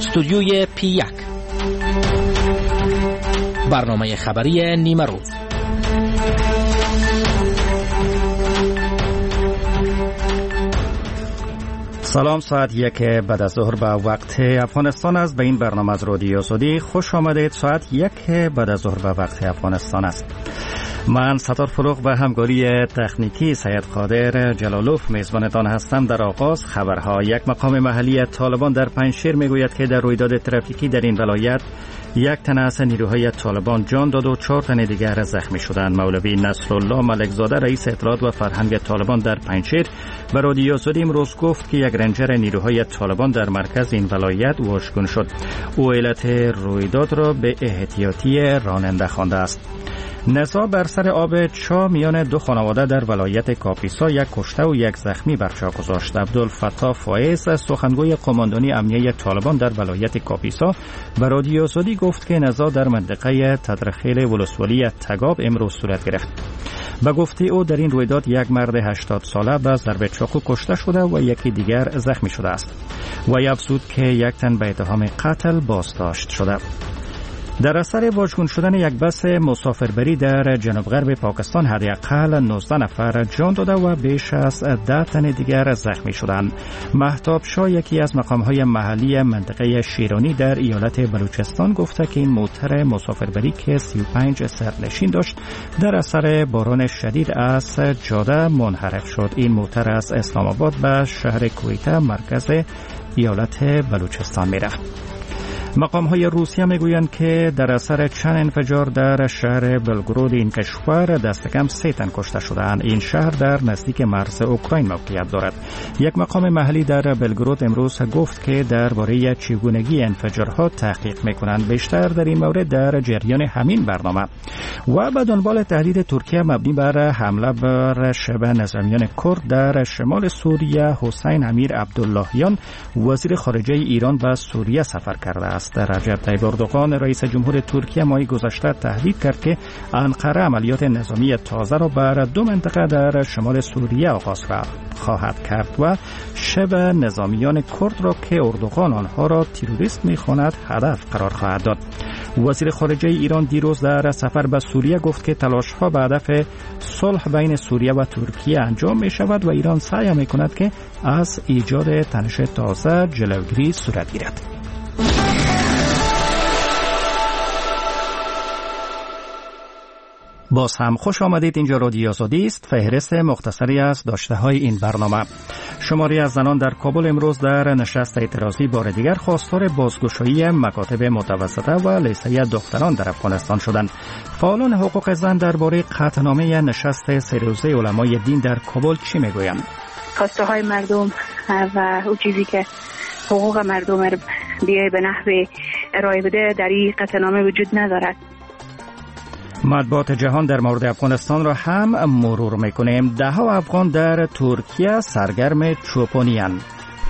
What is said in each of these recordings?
استودیوی P1 برنامه خبری نیمه روز. سلام، ساعت 1 بعد از ظهر به وقت افغانستان است. به این برنامه از رادیو سعودی خوش آمدید. ساعت 1 بعد از ظهر به وقت افغانستان است. من ستار فروغ و همکاری تکنیکی سید قادر جلالوف میزبانتان هستم. در آغاز خبرها. یک مقام محلی طالبان در پنجشیر میگوید که در رویداد ترافیکی در این ولایت یک تن از نیروهای طالبان جان داد و 4 تن دیگر زخمی شدند. مولوی نصرالله ملکزاده رئیس اطلاعات و فرهنگ طالبان در پنجشیر به رادیو سعودی امروز گفت که یک رنجر نیروهای طالبان در مرکز این ولایت واژگون شد. او علت رویداد را به احتیاطی راننده خوانده است. نزاع بر سر آب چا میان دو خانواده در ولایت کاپیسا یک کشته و یک زخمی بر جا گذاشت. عبدالفتاح فایز سخنگوی قماندانی امنیه طالبان در ولایت کاپیسا به رادیو سعودی گفت که نزاع در منطقه تدرخیل ولسوالی تگاب امروز صورت گرفت. به گفته او در این رویداد یک مرد 80 ساله به ضرب چاقو کشته شده و یکی دیگر زخمی شده است. و افزود که یک تن به اتهام قتل بازداشت شده. در اثر واژگون شدن یک بس مسافربری در جنوب غرب پاکستان حداقل 19 نفر جان داده و بیش از 10 تن دیگر زخمی شدند. مهتاب شاه یکی از مقام‌های محلی منطقه شیرانی در ایالت بلوچستان گفته که این موتر مسافربری که 35 سرنشین داشت در اثر باران شدید از جاده منحرف شد. این موتر از اسلام آباد به شهر کویته مرکز ایالت بلوچستان می‌رفت. مقام‌های روسیه میگویند که در اثر چند انفجار در شهر بلگراد این کشور دست کم 3 تن کشته شدند. این شهر در نزدیک مرز اوکراین موقعیت دارد. یک مقام محلی در بلگراد امروز گفت که درباره چگونگی انفجارها تحقیق می‌کنند. بیشتر در این مورد در جریان همین برنامه. و به دنبال تهدید ترکیه مبنی بر حمله بر شبه نظامیان کرد در شمال سوریه، حسین امیر عبداللهیان وزیر خارجه ایران به سوریه سفر کرده است. رجب طیب اردوغان رئیس جمهور ترکیه ماه گذشته تهدید کرد که انقره عملیات نظامی تازه را بر 2 منطقه در شمال سوریه آغاز خواهد کرد و شبه نظامیان کرد را که اردوغان آنها را تروریست می‌خواند هدف قرار خواهد داد. وزیر خارجه ایران دیروز در سفر به سوریه گفت که تلاش‌ها به هدف صلح بین سوریه و ترکیه انجام می‌شود و ایران سعی می‌کند که از ایجاد تنش تازه جلوگیری صورت گیرد. باز هم خوش آمدید. اینجا رادیو سعودی است. فهرست مختصری از داشته‌های این برنامه. شماری از زنان در کابل امروز در نشست اعتراضی بار دیگر خواستار بازگشایی مکاتب متوسطه و لیسه دختران در افغانستان شدند. فعالان حقوق زن درباره قطعنامه نشست 3 روزه علمای دین در کابل چی میگویند؟ خواسته های مردم و اون چیزی که حقوق مردم رو بیای به نحو ارائه بده در این قطعنامه وجود ندارد. مطبوعات جهان در مورد افغانستان را هم مرور میکنیم. 10 افغان در ترکیه سرگرم چوپانی‌اند.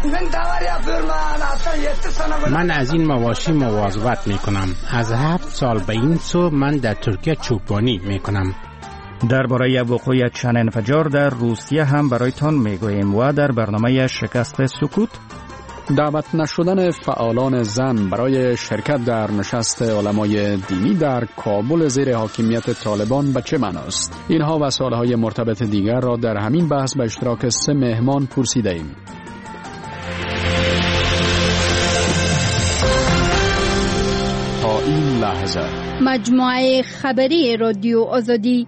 من از این مواشی مواظبت میکنم. از 7 سال به این سو من در ترکیه چوپانی میکنم. درباره وقوع چند انفجار در روسیه هم برایتان میگوییم و در برنامه شکست سکوت دعوت نشدن فعالان زن برای شرکت در نشست علمای دینی در کابل زیر حاکمیت طالبان به چه معناست؟ اینها و سوالهای مرتبط دیگر را در همین بحث به اشتراک 3 مهمان پرسیده ایم. تا این لحظه مجموعه خبری رادیو آزادی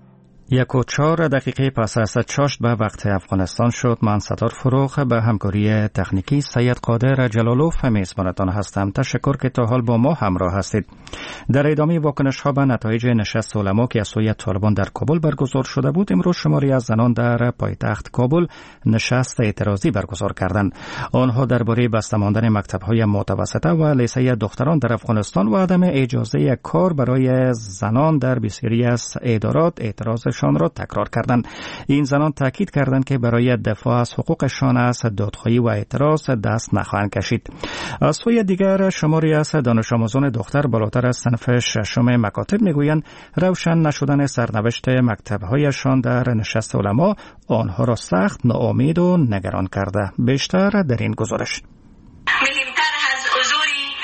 1:04 پس از چاشت به وقت افغانستان شد. من ستار فروغ به همکاری تکنیکی سید قادر جلالوف میزبانتان هستم. تشکر که تا حال با ما همراه هستید. در ادامه واکنش ها به نتایج نشست علما که از سوی طالبان در کابل برگزار شده بود، امروز شماری از زنان در پایتخت کابل نشست اعتراضی برگزار کردند. آنها درباره بسته ماندن مکتب‌های متوسطه و لیسه دختران در افغانستان و عدم اجازه کار برای زنان در بسیاری از ادارات اعتراض شان را تکرار کردند. این زنان تاکید کردند که برای دفاع از حقوقشان از دادخواهی و اعتراض دست نخواهند کشید. از سوی دیگر شماری از دانش آموزان دختر بالاتر از صنف 6 مکاتب میگویند روشن نشدن سرنوشت مکتب‌هایشان در نشست علما آنها را سخت ناامید و نگران کرده. بیشتر در این گزارش. مهمتر از حضور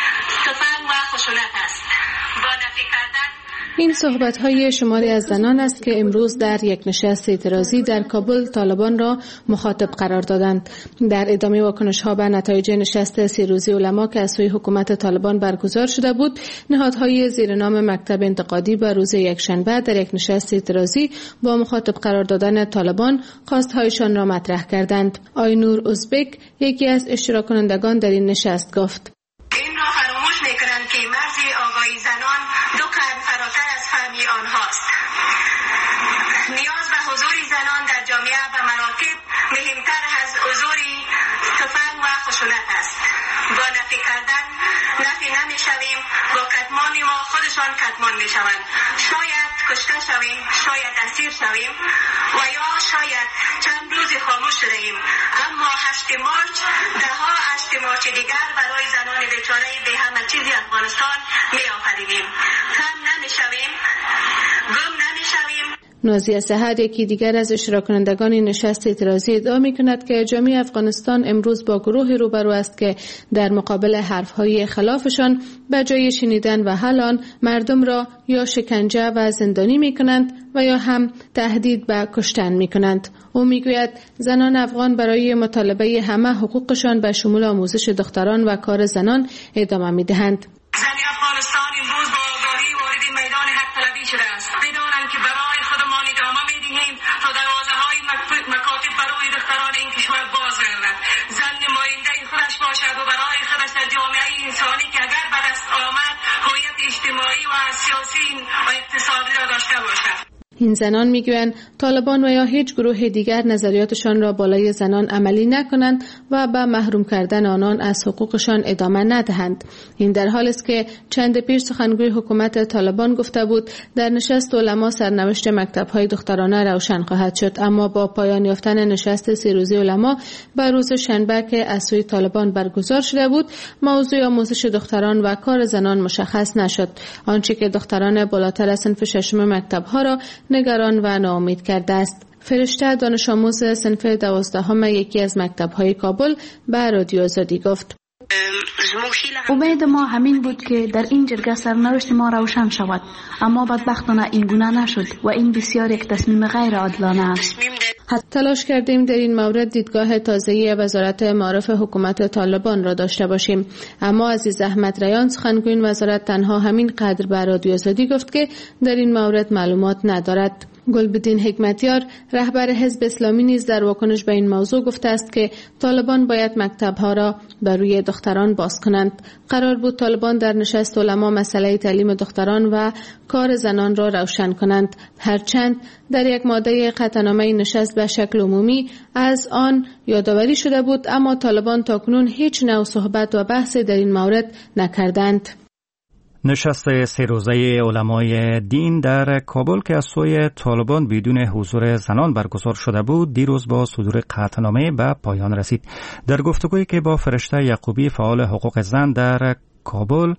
این صحبت‌های شماری از زنان است که امروز در یک نشست اعتراضی در کابل طالبان را مخاطب قرار دادند. در ادامه واکنش‌ها به نتایج نشست 3 روزه علما که از سوی حکومت طالبان برگزار شده بود، نهادهای زیر نام مکتب انتقادی به روز یکشنبه در یک نشست اعتراضی با مخاطب قرار دادن طالبان خواست‌هایشان را مطرح کردند. آینور ازبک یکی از اشتراک کنندگان در این نشست گفت: این را فراموش می‌کنند که مرز آگاهی زنان 2 قرن فراتر از فهم آنهاست. نیاز به حضور زنان در جامعه و مراتب مهمتر از حضور تفنگ و خشونت است. با نفی کردن نفی نمی‌شویم، با کتمان ما خودشان کتمان می‌شوند. شاید کشته شویم، شاید اسیر شویم و یا شاید چند روزی خاموش شدیم، اما 8 مارچ ده‌ها 8 مارچ دیگر برای زنان بیچاره به همه چیزی افغانستان می‌آفرینیم. کم نمی‌شویم، گم نمی‌شویم. نازیه سحر یکی دیگر از اشتراک کنندگان این نشست اعتراضی ادعا می‌کند که جامعه افغانستان امروز با گروهی روبرو است که در مقابل حرف‌های خلافشان به جای شنیدن و حل آن مردم را یا شکنجه و زندانی می‌کنند و یا هم تهدید به کشتن می‌کنند. او می‌گوید زنان افغان برای مطالبه همه حقوقشان به شمول آموزش دختران و کار زنان ادامه می‌دهند. زن افغانستان امروز با آگاهی وارد میدان حق طلبی شده است. بدانند که برای خودمان ادامه می‌دهیم تا دروازه‌های مکاتب برای دختران این کشور باز گردد. زن نماینده خودش باشد و برای خودش در جامعه انسانی که اگر به دست آمد هویت اجتماعی و سیاسی و اقتصادی را داشته باشد. این زنان میگویند طالبان و یا هیچ گروه دیگر نظریاتشان را بالای زنان عملی نکنند و به محروم کردن آنان از حقوقشان ادامه ندهند. این در حالی است که چند پیش سخنگوی حکومت طالبان گفته بود در نشست علما سرنوشت مکتب‌های دخترانه روشن خواهد شد، اما با پایان یافتن نشست 3 روزه علما به روز شنبه که از سوی طالبان برگزار شده بود، موضوع آموزش دختران و کار زنان مشخص نشد، آنچه که دختران بالاتر از صنف 6 مکتب‌ها را نگران و ناامید کرده است. فرشته دانش آموز صنف 12 یکی از مکتب‌های کابل به رادیو آزادی گفت: امید ما همین بود که در این جرگه سرنوشت ما روشن شود، اما بدبختانه این گونه نشد و این بسیار یک تصمیم غیر عادلانه است. تلاش کردیم در این مورد دیدگاه تازه‌ای وزارت معارف حکومت طالبان را داشته باشیم، اما عزیز احمد ریان سخنگوی وزارت تنها همین قدر به رادیو آزادی گفت که در این مورد معلومات ندارد. گلبدین حکمتیار رهبر حزب اسلامی نیز در واکنش به این موضوع گفته است که طالبان باید مکتب‌ها را بر روی دختران باز کنند. قرار بود طالبان در نشست علما مسئله تعلیم دختران و کار زنان را روشن کنند، هرچند در یک ماده قطعنامه نشست به شکل عمومی از آن یادآوری شده بود، اما طالبان تاکنون هیچ نوع صحبت و بحث در این مورد نکردند. نشست 3 روزه علمای دین در کابل که از سوی طالبان بدون حضور زنان برگزار شده بود، دیروز با صدور قطعنامه به پایان رسید. در گفتگویی که با فرشته یعقوبی فعال حقوق زن در کابل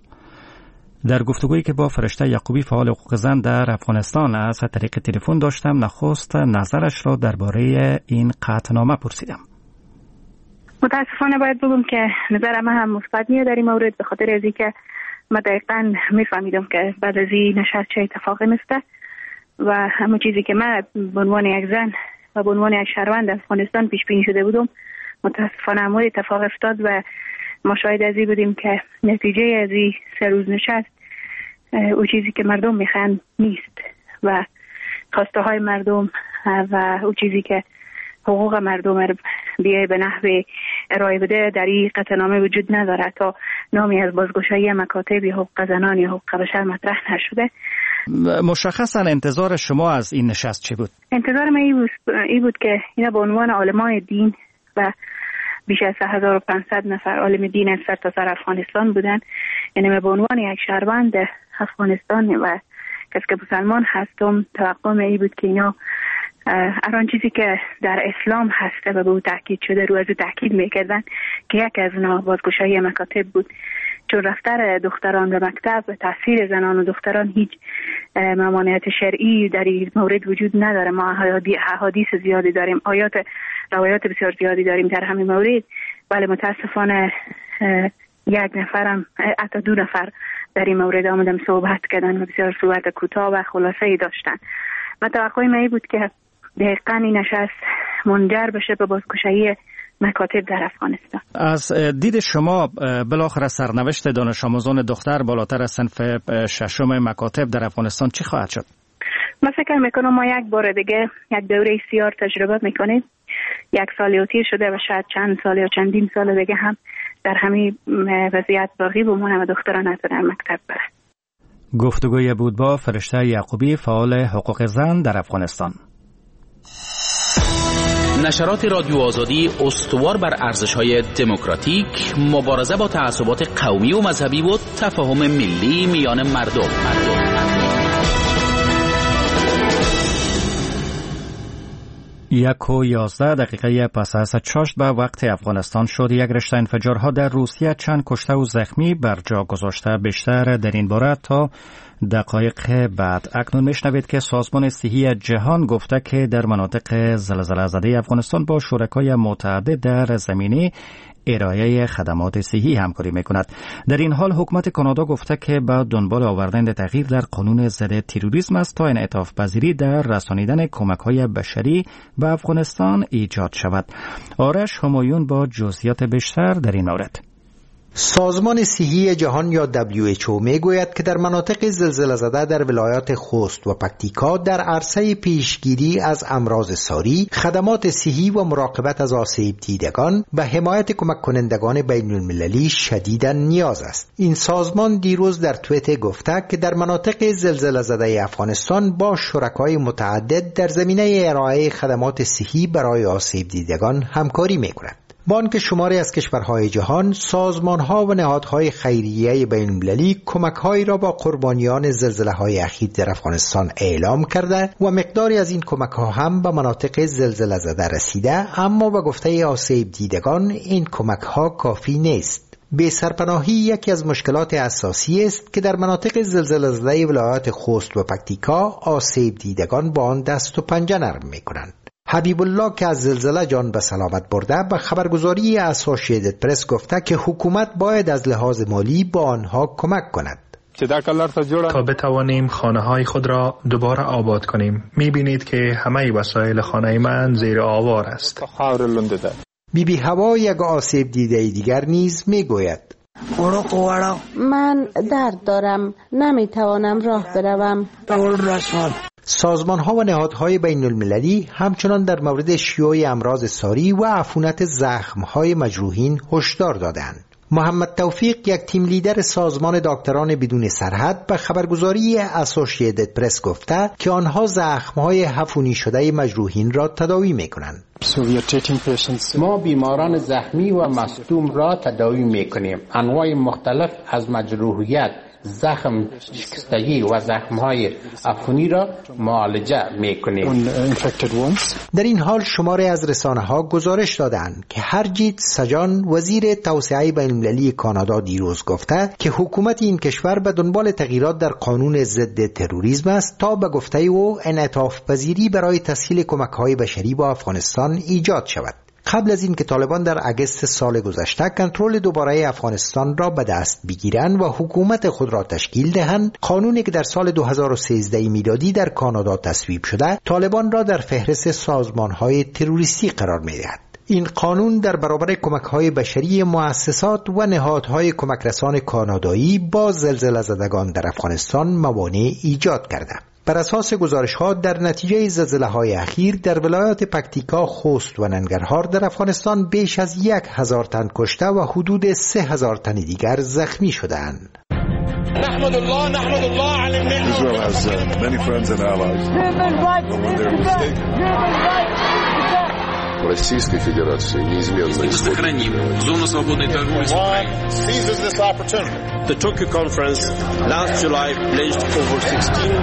فعال حقوق زن در افغانستان از طریق تلفن داشتم، نخست نظرش را درباره این قطعنامه پرسیدم. متاسفانه باید بگم که نظر من هم مثبت نیست در این مورد، به خاطر از اینکه من دقیقاً میفهمیدم که بعد از این نشست چه اتفاقی میفته و همون چیزی که من به عنوان یک زن و به عنوان یک شهروند افغانستان پیش بینی شده بودم متاسفانه همون اتفاق افتاد و ما شاهد از این بودیم که نتیجه از این 3 روز نشست او چیزی که مردم میخوان نیست و خواسته های مردم و او چیزی که حقوق مردم رو بیای به نحو ارائه بده در این قطعنامه وجود نداره. تا نامی از بازگشایی مکاتب یا حقوق زنان یا حقوق بشر مطرح نشده. مشخصا انتظار شما از این نشست چه بود؟ انتظار من این بود که اینا به عنوان علمای دین و بیش از 1500 نفر عالم دین از سرتاسر افغانستان بودن، یعنی به عنوان یک شهروند افغانستان و کسی که مسلمان هستم، توقع من این بود که اینا هر آن چیزی که در اسلام هسته و به او تاکید شده رو از او تاکید میکردن که یک از اونها بازگشایی مکاتب بود، چون رفتار دختران به مکتب و تاثیر زنان و دختران هیچ ممانعت شرعی در این مورد وجود نداره. ما احادیث زیادی داریم، روایات بسیار زیادی داریم در همین مورد، ولی متاسفانه یک نفرم حتی 2 نفر در این مورد آمدم صحبت کردن و بسیار صحبت کوتاه و خلاصه‌ای داشتن. و توقع من بود که دقیقاً این نشست منجر بشه به بازگشایی مکاتب در افغانستان. از دید شما بالاخره سرنوشت دانش آموزان دختر بالاتر از صنف ششم مکاتب در افغانستان چی خواهد شد؟ من فکر میکنم ما یک بار دیگه یک دوره سیار تجربه میکنیم. یک سال تیر شده و شاید چند سال یا چندین سال دیگه هم در همین وضعیت باقی بمونه و دختران نتونن مکتب برن. گفتگوی بود با فرشته یعقوبی، فعال حقوق زن در افغانستان. نشرات رادیو آزادی استوار بر ارزش‌های دموکراتیک، مبارزه با تعصبات قومی و مذهبی و تفاهم ملی میان مردم. 1:11 پس از چاشت به وقت افغانستان شد یک رشته انفجارها در روسیه چند کشته و زخمی بر جا گذاشته. بیشتر در این باره تا دقایق بعد. اکنون میشنوید که سازمان صحی جهان گفته که در مناطق زلزله زده افغانستان با شرکای متعدد در زمینه ارائه خدمات صحی همکاری میکند. در این حال حکومت کانادا گفته که با دنبال آوردن تغییر در قانون ضد تروریسم است تا انعطاف پذیری در رسانیدن کمک‌های بشری به افغانستان ایجاد شود. آرش همایون با جزئیات بیشتر در این مورد. سازمان صحی جهان یا WHO میگوید که در مناطق زلزله زده در ولایات خوست و پکتیکا در عرصه پیشگیری از امراض ساری، خدمات صحی و مراقبت از آسیب دیدگان و حمایت کمک کنندگان بین المللی شدیداً نیاز است. این سازمان دیروز در توییتر گفته که در مناطق زلزله زده افغانستان با شرکای متعدد در زمینه ارائه خدمات صحی برای آسیب دیدگان همکاری میکند. با آنکه شماری از کشورهای جهان، سازمانها و نهادهای خیریه بین‌المللی کمک‌هایی را با قربانیان زلزله‌های اخیر در افغانستان اعلام کرده و مقداری از این کمک‌ها هم به مناطق زلزله زده رسیده، اما به گفته آسیب دیدگان این کمک‌ها کافی نیست. بی سرپناهی یکی از مشکلات اساسی است که در مناطق زلزله زده ولایات خوست و پکتیکا آسیب دیدگان با آن دست و پنجه نرم می‌کنند. حبیب الله که از زلزله جان به سلامت برده به خبرگزاری اسوسییتد پرس گفته که حکومت باید از لحاظ مالی با آنها کمک کند. تا بتوانیم خانه‌های خود را دوباره آباد کنیم. می‌بینید که همه وسایل خانه من زیر آوار است. بیبی هوا یک آسیب دیده دیگر نیز میگوید من درد دارم، نمیتوانم راه بروم. سازمان ها و نهادهای بین المللی همچنان در مورد شیوع امراض ساری و عفونت زخم های مجروحین هشدار دادند. محمد توفیق یک تیم لیدر سازمان دکتران بدون سرحد به خبرگزاری اسوسییتد پرس گفته که آنها زخم‌های عفونی شده مجروحین را تداوی می‌کنند. ما بیماران زخمی و مصدوم را تداوی می‌کنیم. انواع مختلف از مجروحیت، زخم شکستگی و زخم‌های عفونی را معالجه می‌کنیم. در این حال شماری از رسانه‌ها گزارش دادند که هرجیت سجان وزیر توسعه بین‌المللی کانادا دیروز گفته که حکومت این کشور به دنبال تغییرات در قانون ضد تروریسم است تا به گفته او انعطاف پذیری برای تسهیل کمک‌های بشری با افغانستان ایجاد شود. قبل از این که طالبان در اگست سال گذشته کنترل دوباره افغانستان را به دست بگیرند و حکومت خود را تشکیل دهند، قانونی که در سال 2013 میلادی در کانادا تصویب شده، طالبان را در فهرست سازمان‌های تروریستی قرار می‌دهد. این قانون در برابر کمک‌های بشری مؤسسات و نهادهای کمکرسان کانادایی با زلزله زدگان در افغانستان موانع ایجاد کرده. بر اساس گزارش‌ها در نتیجه زلزله‌های اخیر در ولایات پکتیکا، خوست و ننگرهار در افغانستان بیش از 1000 تن کشته و حدود 3000 تن دیگر زخمی شدند. نحمد الله علی النعمة. Israel has many friends and allies. Российской Федерации неизменно сохраним зону свободной торговли с Украиной. Seizes this opportunity. The Tokyo conference last July pledged over 16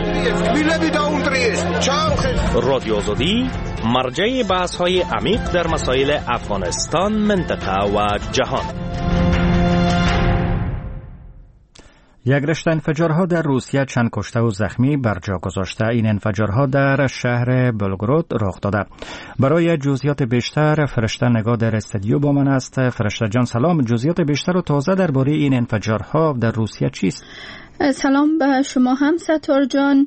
رادیو آزادی مرجع بحث‌های عمیق در مسائل افغانستان، منطقه و جهان. یک رشته انفجارها در روسیه چند کشته و زخمی بر جا گذاشته. این انفجارها در شهر بلگراد رخ داده. برای جزئیات بیشتر فرشته نگاه در استودیو با من است. فرشته جان سلام، جزئیات بیشتر و تازه درباره این انفجارها در روسیه چیست؟ سلام به شما هم ستار جان.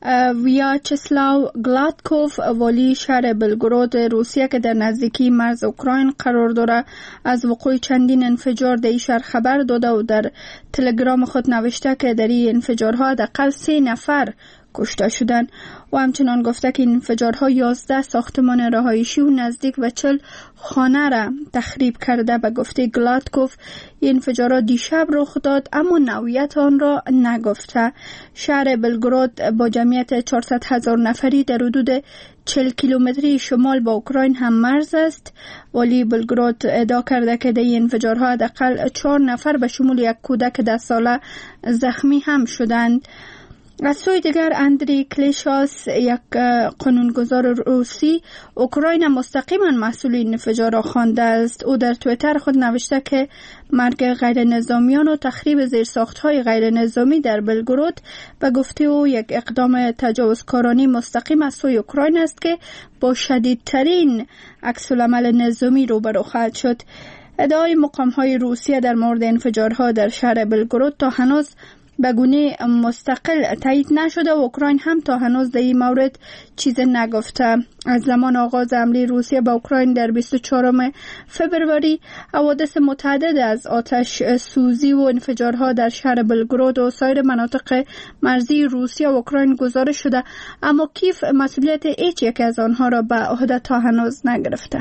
ویاچسلاو گلادکوف والی شهر بلگراد روسیه که در نزدیکی مرز اوکراین قرار داره از وقوع چندین انفجار در این شهر خبر داده و در تلگرام خود نوشته که در این انفجارها حداقل 3 نفر کشته شدند و همچنان گفته که این انفجارها 11 ساختمان رهایشی و نزدیک به 40 خانه را تخریب کرده. به گفته گلادکوف این انفجارها دیشب رخ داد اما نوعیت آن را نگفته. شهر بلگراد با جمعیت 400,000 نفری در حدود 40 کیلومتری شمال با اوکراین هم مرز است. والی بلگراد ادعا کرده که در این انفجارها حداقل 4 نفر به شمول یک کودک 10 ساله زخمی هم شدند. از سوی دیگر اندری کلیشاس یک قانونگذار روسی اوکراین مستقیما مسئول این انفجار را خوانده است. او در توییتر خود نوشته که مرگ غیر نظامیان و تخریب زیرساخت‌های غیر نظامی در بلگراد به گفته او یک اقدام تجاوزکارانه مستقیم از سوی اوکراین است که با شدیدترین عکس‌العمل نظامی روبرو خواهد شد. ادعای مقام‌های روسیه در مورد انفجارها در شهر بلگراد تا هنوز به گونه مستقل تایید نشده و اوکراین هم تا هنوز در این مورد چیز نگفته. از زمان آغاز حمله روسیه به اوکراین در 24 فبروری حوادث متعدد از آتش سوزی و انفجارها در شهر بلگراد و سایر مناطق مرزی روسیه و اوکراین گزارش شده اما کیف مسئولیت هیچ یک از آنها را به عهده تا هنوز نگرفته.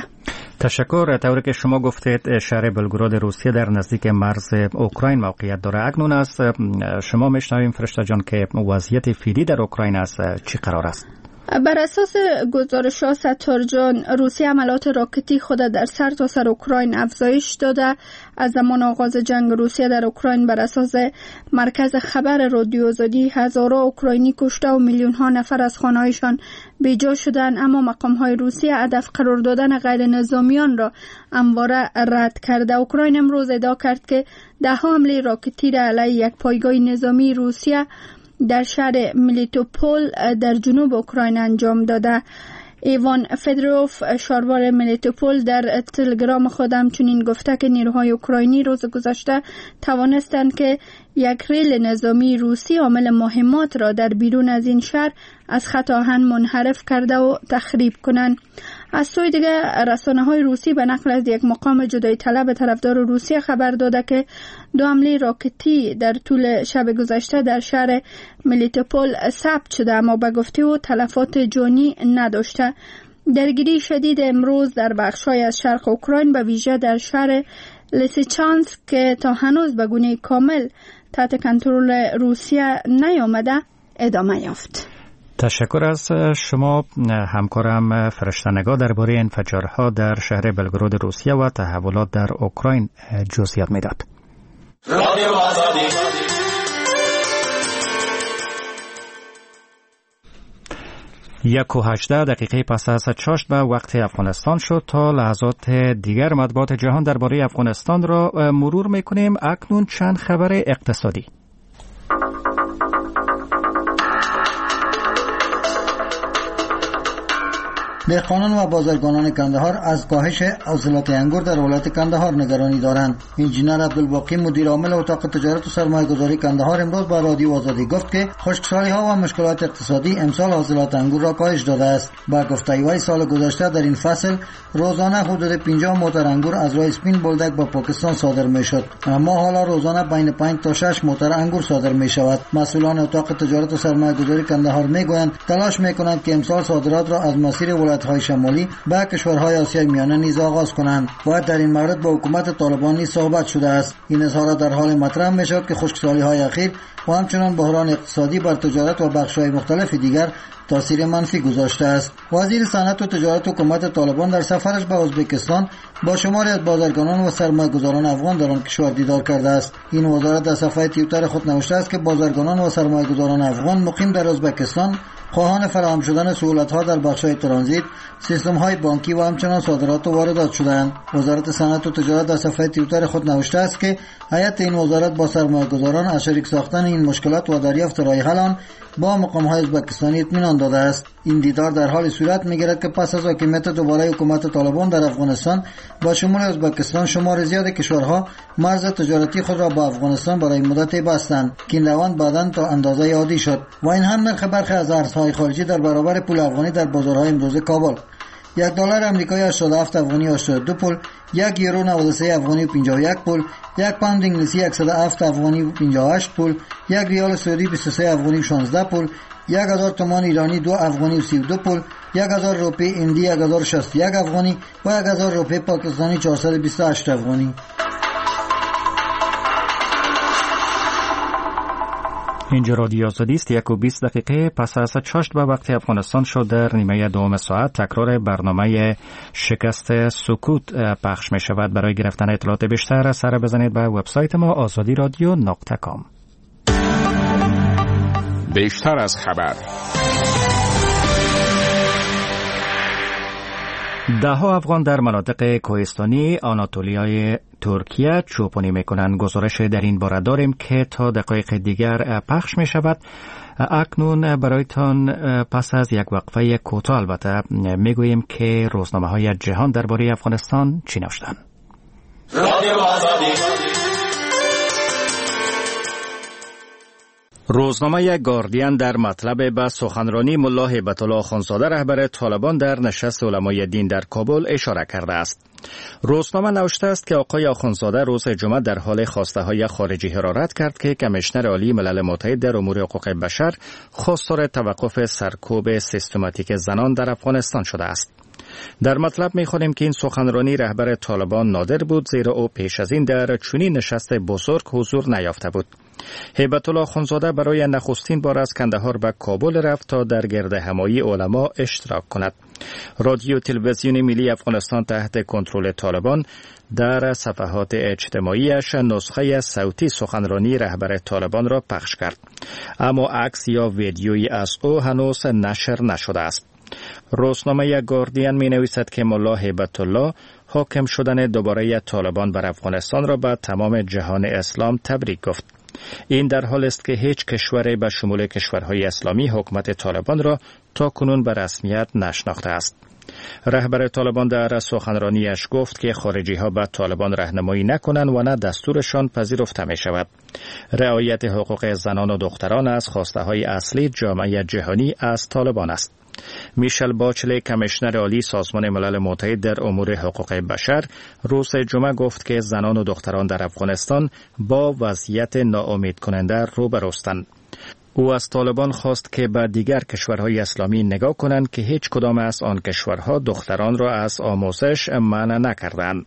تشکر. طوری که شما گفتید شهر بلگراد روسیه در نزدیک مرز اوکراین موقعیت داره. اکنون است شما میشنویم فرشته جان که وضعیت فعلی در اوکراین است چی قرار است؟ بر اساس گزارش‌ها ستار جان روسیه عملات راکتی خود در سرتاسر اوکراین افزایش داده. از زمان آغاز جنگ روسیه در اوکراین بر اساس مرکز خبر رادیو آزادی هزارها اوکراینی کشته و میلیون‌ها نفر از خانه‌هایشان بیجا شدند اما مقام‌های روسیه هدف قرار دادن غیر نظامیان را همواره رد کرده. اوکراین امروز ادعا کرد که 10 حمله راکتی را علیه یک پایگاه نظامی روسیه در شهر میلیتوپول در جنوب اوکراین انجام داده. ایوان فدروف شهردار میلیتوپول در تلگرام خود همچنین گفته که نیروهای اوکراینی روز گذشته توانستند که یک ریل نظامی روسی حامل مهمات را در بیرون از این شهر از خط آهن منحرف کرده و تخریب کنند. از سوی دیگر رسانه‌های روسی به نقل از یک مقام جدایی طلب طرفدار روسیه خبر داده که 2 حمله راکتی در طول شب گذشته در شهر میلیتوپول ثبت شده اما به گفته او تلفات جانی نداشته. درگیری شدید امروز در بخش‌های از شرق اوکراین به ویژه در شهر لیسیچانسک که تا هنوز به گونه کامل تحت کنترل روسیه نیامده ادامه یافت. تشکر از شما همکارم فرشته نگاه درباره انفجارها در شهر بلگراد روسیه و تحولات در اوکراین جزئیات میداد. رادیو آزادی 1:18 پس از چاشت به وقت افغانستان شد. تا لحظات دیگر مطبوعات جهان درباره افغانستان را مرور میکنیم. اکنون چند خبر اقتصادی. دهقانان و بازرگانان کندهار از کاهش حاصلات انگور در ولایت کندهار نگرانی دارند. انجینر عبدالباقی مدیر عامل اتاق تجارت و سرمایه‌گذاری کندهار امروز با رادیو آزادی گفت که خشکسالی‌ها و مشکلات اقتصادی امسال حاصلات انگور را کاهش داده است. با گفته وی سال گذشته در این فصل روزانه حدود 50 موتر انگور از راه اسپین بولدک با پاکستان صادر می‌شد، اما حالا روزانه بین 5 تا 6 موتر انگور صادر می‌شود. مسئولان اتاق تجارت و سرمایه‌گذاری کندهار می‌گویند تلاش می‌کنند که امسال صادرات را از مسیر ولایت‌های شمالی به کشورهای آسیای میانه نیز آغاز کنند. باید در این مورد با حکومت طالبان نیز صحبت شده است. این اظهارات در حال مطرح می‌شود که خشکسالی‌های اخیر و همچنان بحران اقتصادی بر تجارت و بخش‌های مختلف دیگر تاثیر منفی گذاشته است. وزیر صنعت و تجارت حکومت طالبان در سفرش به ازبکستان با شماری از بازرگانان و سرمایه‌گذاران افغان در آن کشور دیدار کرده است. این وزارت در صفحه توییتر خود نوشته است که بازرگانان و سرمایه‌گذاران افغان مقیم در ازبکستان خواهان فراهم شدن سهولت‌ها در بخش‌های ترانزیت، سیستم‌های بانکی و همچنین صادرات و واردات شدند. وزارت صنعت و تجارت در صفحه توییتر خود نوشته است که هیئت این وزارت با سرمایه‌گذاران از شریک ساختن این مشکلات و دریافت راه حل آن با مقام‌های ازبکستانی اطمینان داده است. این دیدار در حال صورت می‌گیرد که پس از حاکمیت دوباره حکومت طالبان در افغانستان با شمول ازبکستان شمار زیاد کشورها مرز تجارتی خود را با افغانستان برای مدتی بستند که این روند بعداً تا اندازه عادی شد و این هم نرخ برخی از ارزهای خارجی در برابر پول افغانی در بازارهای امروزه کابل: $1 آمریکایی 87 افغانی 82 پول، 1 یورو 93 افغانی 51 پول، 1 پوند انگلیسی 107 افغانی 58 پول، 1 ریال سعودی 23 افغانی 16 پول، 1000 تومان ایرانی 2 افغانی 32 پول، 1000 روپیه هندی 1061 افغانی و 1000 روپیه پاکستانی 428 افغانی. اینجا رادیو آزادی است. 1:20 دقیقه پس از چاشت به وقت افغانستان شد در نیمه دوم ساعت تکرار برنامه شکست سکوت پخش می شود. برای گرفتن اطلاعات بیشتر سر بزنید به وبسایت ما azadiradio.com. بیشتر از خبر: ده‌ها افغان در مناطق کوهستانی آناتولیای ترکیه چوپانی میکنند. گزارش در این باره داریم که تا دقایق دیگر پخش می شود. اکنون برایتان پس از یک وقفه کوتاه البته میگوییم که روزنامه‌های جهان درباره افغانستان چی نوشتند. روزنامه گاردین در مطلب به سخنرانی ملا هیبت الله آخوندزاده رهبر طالبان در نشست علمای دین در کابل اشاره کرده است. روزنامه نوشته است که آقای آخوندزاده روز جمعه در حال خواسته‌های خارجی حرارت کرد که کمیشنر عالی ملل متحد در امور حقوق بشر خواستار توقف سرکوب سیستماتیک زنان در افغانستان شده است. در مطلب می‌خوانیم که این سخنرانی رهبر طالبان نادر بود، زیرا او پیش از این در چنین نشست بزرگ حضور نیافته بود. هیبت الله آخوندزاده برای نخستین بار از کندهار به کابل رفت تا در گردهمایی علما اشتراک کند. رادیو تلویزیون ملی افغانستان تحت کنترل طالبان در صفحات اجتماعیش نسخه صوتی سخنرانی رهبر طالبان را پخش کرد، اما عکس یا ویدیویی از او هنوز نشر نشده است. روزنامه گاردین می نویسد که ملا هیبت الله حاکم شدن دوباره طالبان بر افغانستان را به تمام جهان اسلام تبریک گفت. این در حال است که هیچ کشوری به شمول کشورهای اسلامی حکومت طالبان را تا کنون به رسمیت نشناخته است. رهبر طالبان در سخنرانیش گفت که خارجی ها به طالبان راهنمایی نکنند و نه دستورشان پذیرفته می شود. رعایت حقوق زنان و دختران از خواسته های اصلی جامعه جهانی از طالبان است. میشل باچلی کمیشنر عالی سازمان ملل متحد در امور حقوق بشر روز جمعه گفت که زنان و دختران در افغانستان با وضعیت ناامید کننده روبروستند. او از طالبان خواست که به دیگر کشورهای اسلامی نگاه کنند که هیچ کدام از آن کشورها دختران را از آموزش منع نکردند.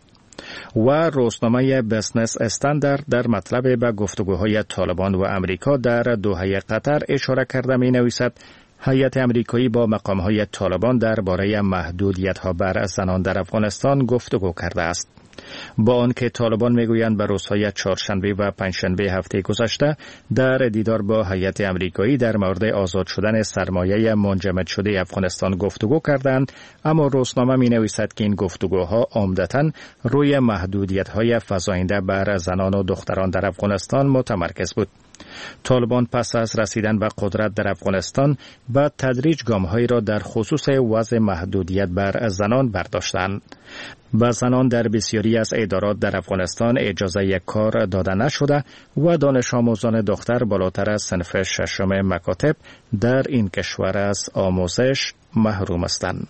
و روزنامه بزنس استاندارد در مطلب به گفتگوهای طالبان و امریکا در دوحه قطر اشاره کرده می نویسد هیئت امریکایی با مقام‌های طالبان درباره محدودیت‌ها بر زنان در افغانستان گفتگو کرده است. با آنکه طالبان میگویند به روزهای چهارشنبه و پنجشنبه هفته گذشته در دیدار با هیئت امریکایی در مورد آزاد شدن سرمایه منجمد شده افغانستان گفتگو کردند، اما روزنامه می نویسد که این گفتگوها عمدتاً روی محدودیت‌های فزاینده بر زنان و دختران در افغانستان متمرکز بود. طالبان پس از رسیدن به قدرت در افغانستان به تدریج گام‌هایی را در خصوص وضع محدودیت بر زنان برداشتند. به زنان در بسیاری از ادارات در افغانستان اجازه کار داده نشده و دانش آموزان دختر بالاتر از صنف ششم مکاتب در این کشور از آموزش محروم هستند.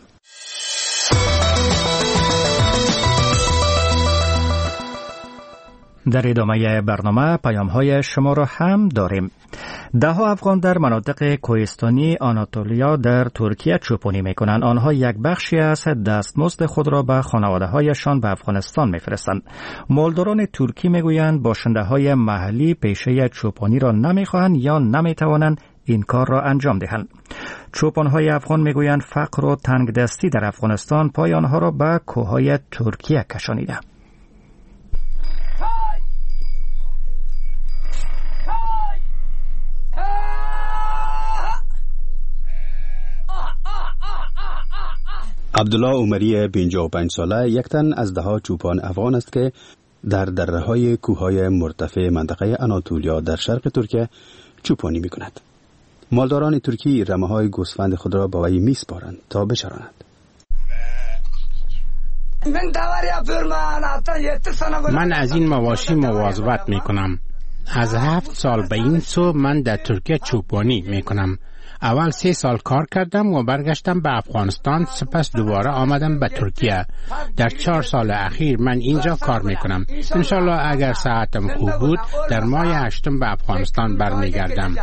در ادامه برنامه پیام‌های شما را هم داریم. ده‌ها افغان در مناطق کوهستانی آناتولیا در ترکیه چوپانی می‌کنند. آنها یک بخشی از دستمزد خود را به خانواده‌هایشان به افغانستان می‌فرستند. مالداران ترکی می‌گویند باشنده‌های محلی پیشه چوپانی را نمی‌خواهند یا نمی‌توانند این کار را انجام دهند. چوپان‌های افغان میگویند فقر و تنگدستی در افغانستان پای آنها را به کوههای ترکیه کشانیده. عبدالله عمری 55 ساله یک تن از 10 چوپان افغان است که در دره‌های کوههای مرتفع منطقه آناتولیا در شرق ترکیه چوپانی می‌کند. مالداران ترکی رمه‌های گوسفند خود را به وی می‌سپارند تا بچراند. من از این مواشی مواظبت می‌کنم. از 7 سال به این سو من در ترکیه چوپانی می‌کنم. اول 3 سال کار کردم و برگشتم به افغانستان، سپس دوباره آمدم به ترکیه. در 4 سال اخیر من اینجا کار میکنم. انشالله اگر صحتم خوب بود در ماه 8 به افغانستان برمیگردم.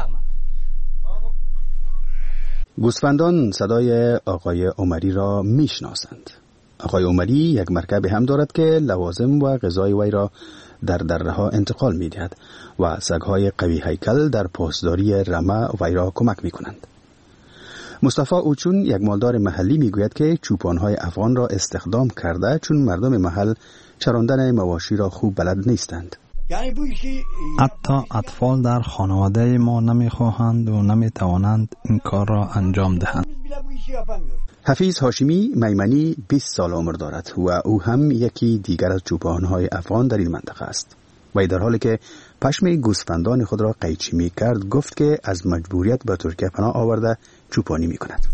گوسفندان صدای آقای عمری را میشناسند. آقای عمری یک مرکب هم دارد که لوازم و غذای وی را در دره‌ها انتقال می‌دهد و سگ‌های قوی هیکل در پاسداری رمه وی را کمک می‌کنند. مصطفی اوچون یک مالدار محلی می‌گوید که چوپان‌های افغان را استخدام کرده چون مردم محل چراندن مواشی را خوب بلد نیستند. حتی اطفال در خانواده ما نمی‌خواهند و نمی‌توانند این کار را انجام دهند. حفیظ هاشمی میمنی 20 سال عمر دارد و او هم یکی دیگر از چوپان‌های افغان در این منطقه است. و در حالی که پشم گوسفندان خود را قیچی می کرد گفت که از مجبوریت به ترکیه پناه آورده چوپانی می کند.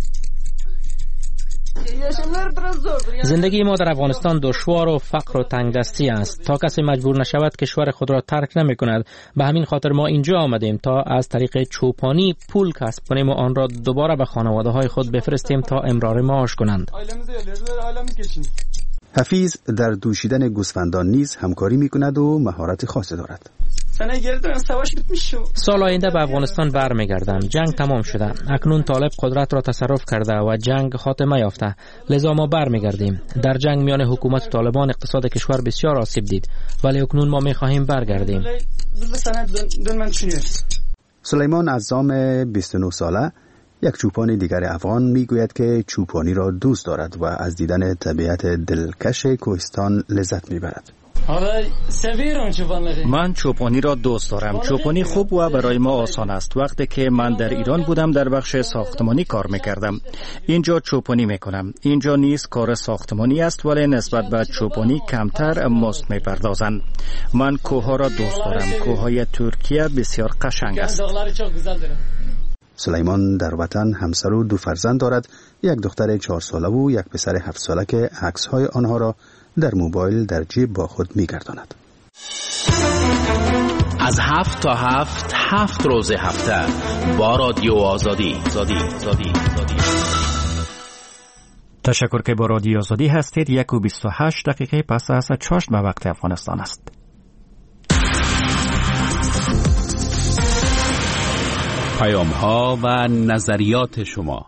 زندگی ما در افغانستان دشوار و فقر و تنگدستی است. تا کسی مجبور نشود کشور خود را ترک نمی کند. به همین خاطر ما اینجا آمدیم تا از طریق چوپانی پول کسب کنیم و آن را دوباره به خانواده های خود بفرستیم تا امرار معاش کنند. حفیظ در دوشیدن گوسفندان نیز همکاری می کند و مهارت خاصی دارد. سال آینده به افغانستان برمیگردم. جنگ تمام شده. اکنون طالب قدرت را تصرف کرده و جنگ خاتمه یافته. لذا ما برمیگردیم. در جنگ میان حکومت و طالبان اقتصاد کشور بسیار آسیب دید، ولی اکنون ما میخواهیم برگردیم. سلیمان عزام 29 ساله یک چوپان دیگر افغان میگوید که چوپانی را دوست دارد و از دیدن طبیعت دلکش کوهستان لذت میبرد. من چوپانی را دوست دارم. چوپانی خوب و برای ما آسان است. وقتی که من در ایران بودم در بخش ساختمانی کار میکردم. اینجا چوپانی میکنم. اینجا نیز کار ساختمانی است ولی نسبت به چوپانی کمتر مزد میپردازند. من کوهها را دوست دارم. کوههای ترکیه بسیار قشنگ است. سلیمان در وطن همسر و 2 فرزند دارد، یک دختر 4 ساله و یک پسر 7 ساله که عکس‌های آنها را در موبایل در جیب با خود می‌گرداند. از 7 تا 7 روز هفته با رادیو آزادی. تشکر که با رادیو آزادی هستید. 1:28 دقیقه پس از 4 به وقت افغانستان است. پیام‌ها و نظریات شما.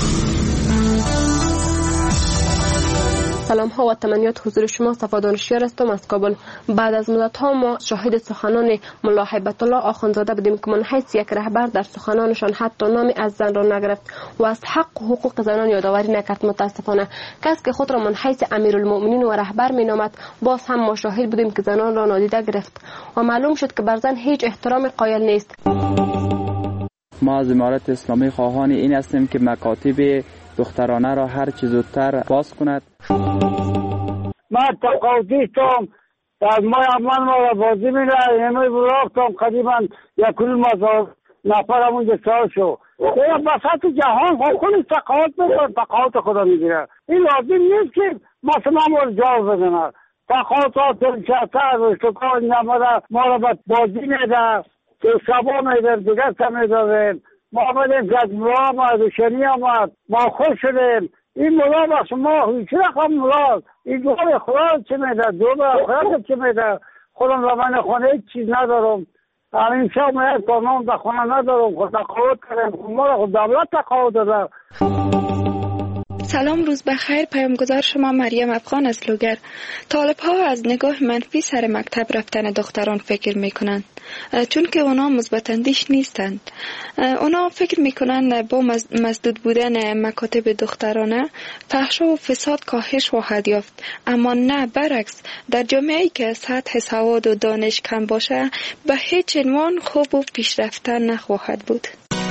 سلام ها و تمنیات حضور شما. صفا دانشیار هستم از کابل. بعد از مدت ها ما شاهد سخنان ملا هیبت الله آخوندزاده بودیم که من حیث یک رهبر در سخنانشان حتی نامی از زن را نگرفت و از حق و حقوق زنان یادآوری نکرد. متاسفانه کسی که خود را من حیث امیرالمؤمنین و رهبر می نامد باز هم ما شاهد بودیم که زنان را نادیده گرفت و معلوم شد که بر زن هیچ احترام قائل نیست. ما از امارت اسلامی خواهان این هستیم که مکاتب دخترانه را هر چه زودتر باز کند. ما تقاضیستم از من را بازی می‌رای همه براختم قریبا 1,000 نفر همونجا سال شو. یا بساط جهان خودش تقاضات خدا میگیره. این لازم نیست که مثلا ما رو جواب بزنه. تقاضات چهتر و اشتکار نماده ما را بازی میده. که شبا میدر دیگر سمیداریم. ما آمدیم جزمه آمد و شنی آمد. ما خوش شدیم. این ملا با شما هیچ رقم ملا این دور خدا چه میده دور خدا چه میده خودم را من خونه هیچ چیز ندارم. همین شب میاد قانون در خونه ندارم. خود تقاوت کردم ما را خود دولت تقاوت داده. سلام، روز بخیر. پیامگذار شما مریم افغان از لوگر. طالب ها از نگاه منفی سر مکتب رفتن دختران فکر میکنند، چون که اونا مثبت‌اندیش نیستند. اونا فکر میکنند با مسدود بودن مکاتب دخترانه فحش و فساد کاهش خواهد یافت، اما نه، برعکس. در جامعه‌ای که سطح سواد و دانش کم باشه به هیچ عنوان خوب و پیشرفته نخواهد بود.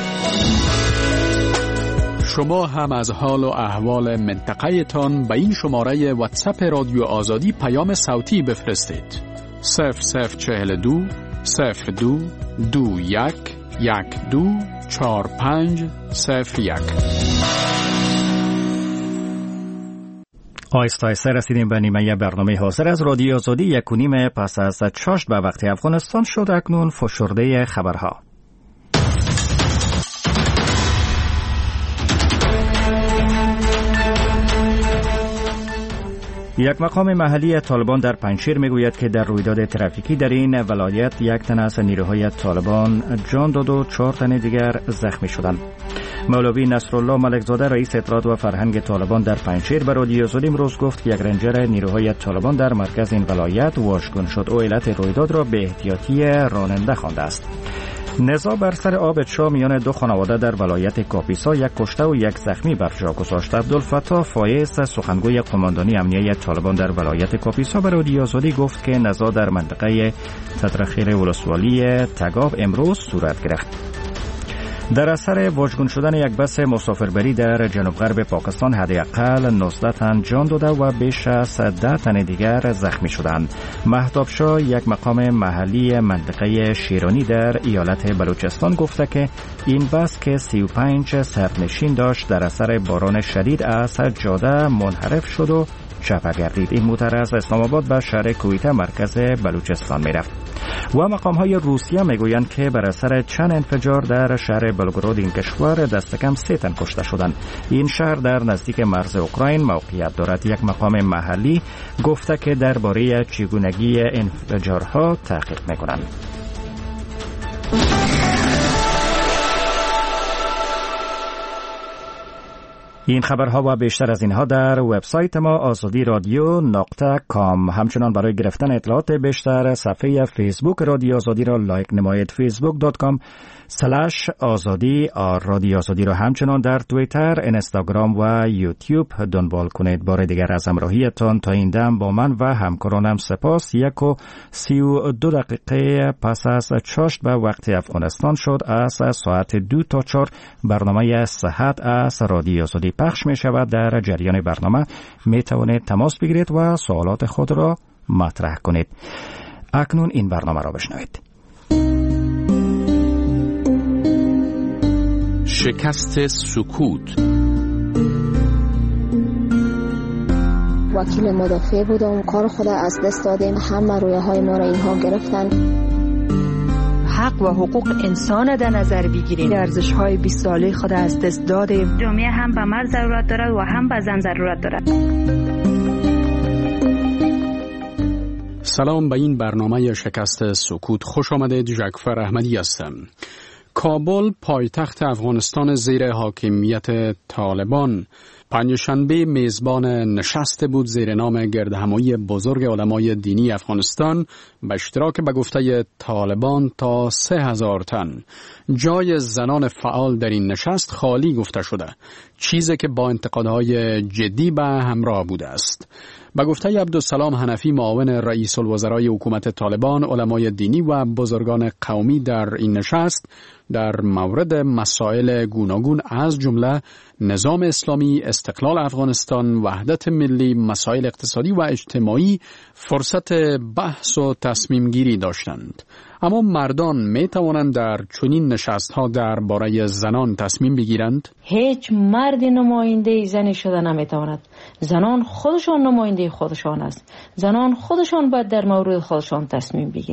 شما هم از حال و احوال منطقه تان به این شماره واتساپ رادیو آزادی پیام صوتی بفرستید. 0042 02 21 12 45 01. آیسته آیسته رسیدیم به نیمه برنامه حاضر از رادیو آزادی. 1:30 پس از چاشت به وقت افغانستان شد. اکنون فشرده خبرها. یک مقام محلی طالبان در پنجشیر میگوید که در رویداد ترافیکی در این ولایت یک تن از نیروهای طالبان جان داد و 4 تن دیگر زخمی شدند. مولوی نصرالله ملکزاده رئیس اطلاعات و فرهنگ طالبان در پنجشیر به رادیو آزادی امروز گفت که یک رنجر نیروهای طالبان در مرکز این ولایت واژگون شد و علت رویداد را به احتیاطی راننده خوانده است. نزاع بر سر آب چا میان 2 خانواده در ولایت کاپیسا 1 کشته و 1 زخمی بر جا گذاشت. عبدالفتاح فایز سخنگوی قماندانی امنیه طالبان در ولایت کاپیسا به رادیو آزادی گفت که نزاع در منطقه تطرخیر ولسوالی تگاب امروز صورت گرفت. در اثر واژگون شدن یک بس مسافربری در جنوب غرب پاکستان حداقل 19 تن جان داده و بیش از 10 تن دیگر زخمی شدند. مهتاب شاه یک مقام محلی منطقه شیرانی در ایالت بلوچستان گفته که این بس که 35 سرنشین داشت در اثر باران شدید از جاده منحرف شد و چپه گردید. این موتر از اسلام آباد به شهر کویته مرکز بلوچستان میرفت. و مقام‌های روسیه میگویند که بر اثر چند انفجار در شهر بلگراد این کشور دست کم 3 تن کشته شدند. این شهر در نزدیک مرز اوکراین موقعیت دارد. یک مقام محلی گفته که درباره چگونگی انفجارها تحقیق میکنند. این خبرها و بیشتر از اینها در وبسایت ما azadi.radio.com. همچنان برای گرفتن اطلاعات بیشتر صفحه فیسبوک رادیو آزادی را لایک نمایید. facebook.com/azadi. رادیو آزادی را همچنان در توییتر، اینستاگرام و یوتیوب دنبال کنید. بار دیگر از همراهیتان تا این دم با من و همکارانم سپاس. 1:32 پس از چاشت به وقت افغانستان شد. از ساعت 2 تا 4 برنامه صحت از رادیو آزادی پخش می شود. در جریان برنامه می توانید تماس بگیرید و سوالات خود را مطرح کنید. اکنون این برنامه را بشنوید. شکست سکوت. وکیل مدافع بودم، کار خود از دست دادیم، همه رویاهای ما را اینها گرفتن. حق و حقوق انسان در نظر بگیریم. ارزش‌های 20 ساله خود از دست دادیم. جامعه هم به مرد ضرورت دارد و هم به زن ضرورت دارد. سلام، به این برنامه شکست سکوت خوش آمدید. جعفر احمدی هستم. کابل پایتخت افغانستان زیر حاکمیت طالبان پنجشنبه میزبان نشست بود زیر نام گردهمایی بزرگ علمای دینی افغانستان به اشتراک به گفته طالبان تا 3000 تن. جای زنان فعال در این نشست خالی گفته شده، چیزی که با انتقادهای جدی به همراه بوده است. به گفته عبدالسلام حنفی معاون رئیس الوزرای حکومت طالبان، علمای دینی و بزرگان قومی در این نشست در مورد مسائل گوناگون از جمله نظام اسلامی، استقلال افغانستان، وحدت ملی، مسائل اقتصادی و اجتماعی فرصت بحث و تصمیم گیری داشتند. اما مردان می توانند در چنین نشست ها درباره زنان تصمیم بگیرند؟ هیچ مرد نماینده زنی شده نمی تواند. زنان خودشان نماینده خودشان است. زنان خودشان باید در مورد خودشان تصمیم بگیرند.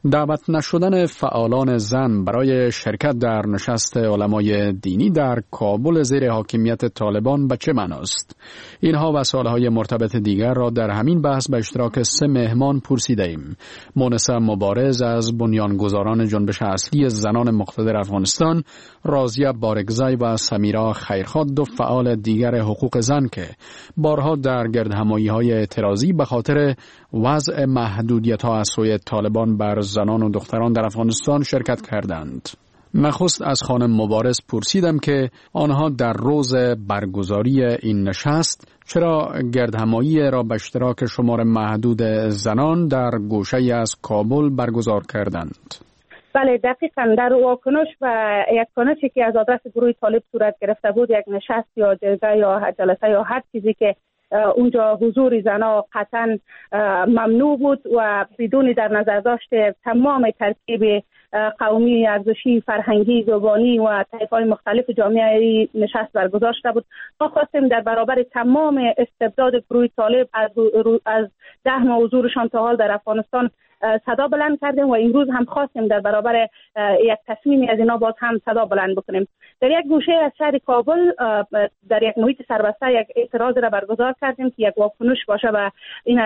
دعوت نشدن فعالان زن برای شرکت در نشست علمای دینی در کابل زیر حاکمیت طالبان به چه معناست؟ اینها و سوالهای مرتبط دیگر را در همین بحث به اشتراک 3 مهمان پرسیدیم. مونس مبارز از بنیانگذاران جنبش اصلی زنان مقتدر افغانستان، راضیه بارگزای و سمیرا خیرخواد، 2 فعال دیگر حقوق زن که بارها در گردهمایی‌های اعتراضی به خاطر وضع محدودیت‌ها از سوی طالبان بر زنان و دختران در افغانستان شرکت کردند. نخست از خانم مبارز پرسیدم که آنها در روز برگزاری این نشست چرا گردهمایی را به اشتراک شمار محدود زنان در گوشه از کابل برگزار کردند. بله، دقیقاً در واکنش و یک کنشی که از آدرس گروه طالب صورت گرفته بود، یک نشست یا جلسه یا جلسه یا هر چیزی که اونجا حضور زنها قطعاً ممنوع بود و بدون در نظر داشت تمام ترکیب قومی، ارزشی، فرهنگی، زبانی و طیف‌های مختلف جامعه نشست برگزار شده بود. ما خواستیم در برابر تمام استبداد گروه طالب از 10 ماه حضورشان تا حال در افغانستان صدا بلند کردیم و امروز هم خواستیم در برابر یک تصمیمی از اینا باز هم صدا بلند بکنیم. در یک گوشه از شهر کابل در یک محیط سربسته یک اعتراض را برگزار کردیم که یک واکنش باشه و این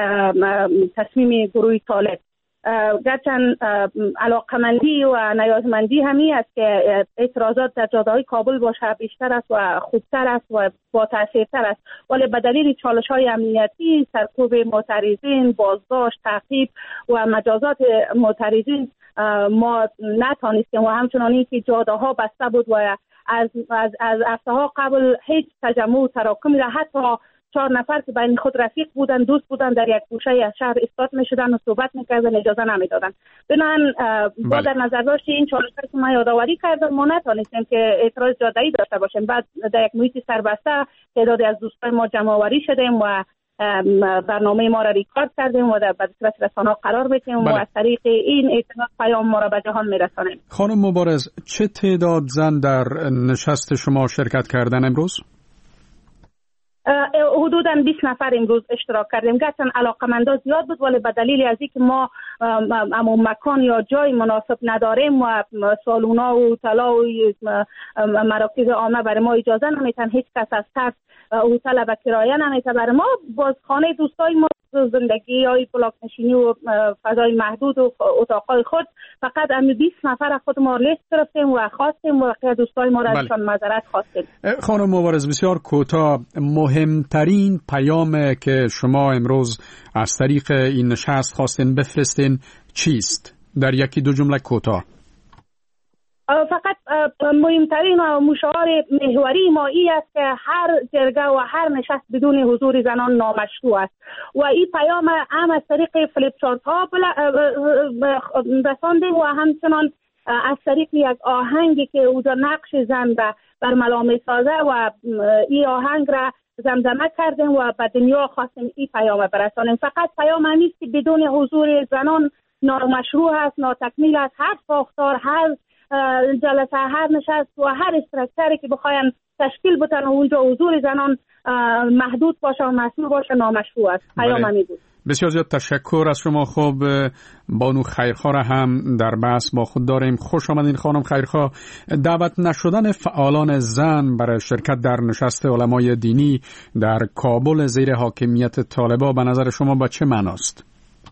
تصمیم گروه طالب. گرچند علاقمندی و نیازمندی همی است که اعتراضات در جاده‌های کابل باشه بیشتر است و خوبتر است و با تاثیرتر است، ولی به دلیل چالش‌های امنیتی، سرکوب معترضین، بازداشت، تعقیب و مجازات معترضین ما نتانستیم و همچنانی که جاده‌ها بسته بود و از هفته‌ها قبل هیچ تجمع و تراکمی را حتی 4 نفر که بین خود رفیق بودن، دوست بودن، در یک گوشه از شهر ایستاد می‌شدن و صحبت می‌کردن، اجازه نمی‌دادن. بنابراین با در نظر داشت این چالش‌هایی که ما یادآوری کردم، ما نتونستیم که اعتراض جاده‌ای داشته باشیم. بعد در یک محیط سربسته تعدادی از دوستان ما جمع‌آوری شدیم و برنامه ما را ریکارد کردیم و در دسترس رسانه‌ها قرار بدیم و از طریق این اعتراض پیام ما را به جهان می‌رسانیم. خانم مبارز، چه تعداد زن در نشست شما شرکت کردن امروز؟ حدوداً 20 نفر امروز اشتراک کردیم. گرچند علاقمندا زیاد بود ولی به دلیل از اینکه ما مکان یا جای مناسب نداریم و سالونا و هتل‌ها و مراکز عامه برای ما اجازه نمیتن، هیچ کس از ترس هتل و کرایه نمیته برای ما، باز خانه دوستای ما زندگی های بلاک نشینی و فضای محدود و اتاقای خود فقط 20 نفر خود ما لیست گرفتیم و خواستیم و دوستای ما را ازشان معذرت خواستیم. خانم مبارز، بسیار کوتاه، مهمترین پیام که شما امروز از طریق این نشست خواستین بفرستین چیست؟ در 1-2 جمله کوتاه. فقط مهمترین و مشعار محوری ما این است که هر جرگه و هر نشست بدون حضور زنان نامشروع است و این پیام هم از طریق فلیپ چارت ها رساندیم و همچنان از طریق یک آهنگی که اونجا نقش زن بر ملا میسازه و این آهنگ را زمزمه کردیم و به دنیا خواستیم این پیام برسانیم. فقط پیام نیست که بدون حضور زنان نامشروع است، ناتکمیل است. هر ساختار، هر جلسه، هر نشست و هر استراکچری که بخواین تشکیل بدن و اونجا حضور زنان محدود باشه و مسئول باشه نامشروع است. پیام همین بود. بسیار زیاد تشکر از شما. خوب بانو خیرخواه را هم در بحث با خود داریم. خوش آمدین خانم خیرخواه. دعوت نشدن فعالان زن برای شرکت در نشست علمای دینی در کابل زیر حاکمیت طالبان به نظر شما با چه معناست؟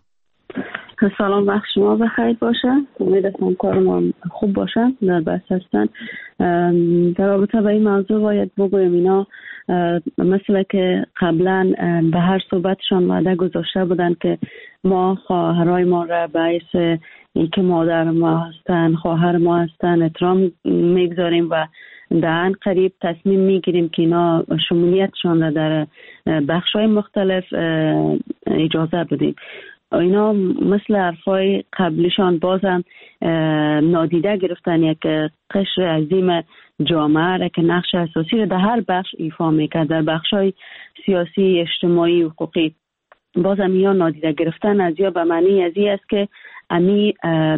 سلام، وقت شما بخیر باشه. امیدوارم کار ما خوب باشه. در بحث هستن در رابطه با این موضوع باید بگویم اینا مثل که قبلا به هر صحبتشان وعده گذاشته بودن که ما خواهرای ما را باعث اینکه مادر ما هستن، خواهر ما هستن احترام میگذاریم و در قریب تصمیم میگیریم که اینا شمولیتشان را در بخش‌های مختلف اجازه بدیم. اینا مثل حرفای قبلیشان بازم نادیده گرفتن یک قشر عظیم جامعه را که نقش اساسی را در هر بخش ایفا میکرد، در بخش‌های سیاسی، اجتماعی، حقوقی. بازم یا نادیده گرفتن از یا به معنی از این است که امی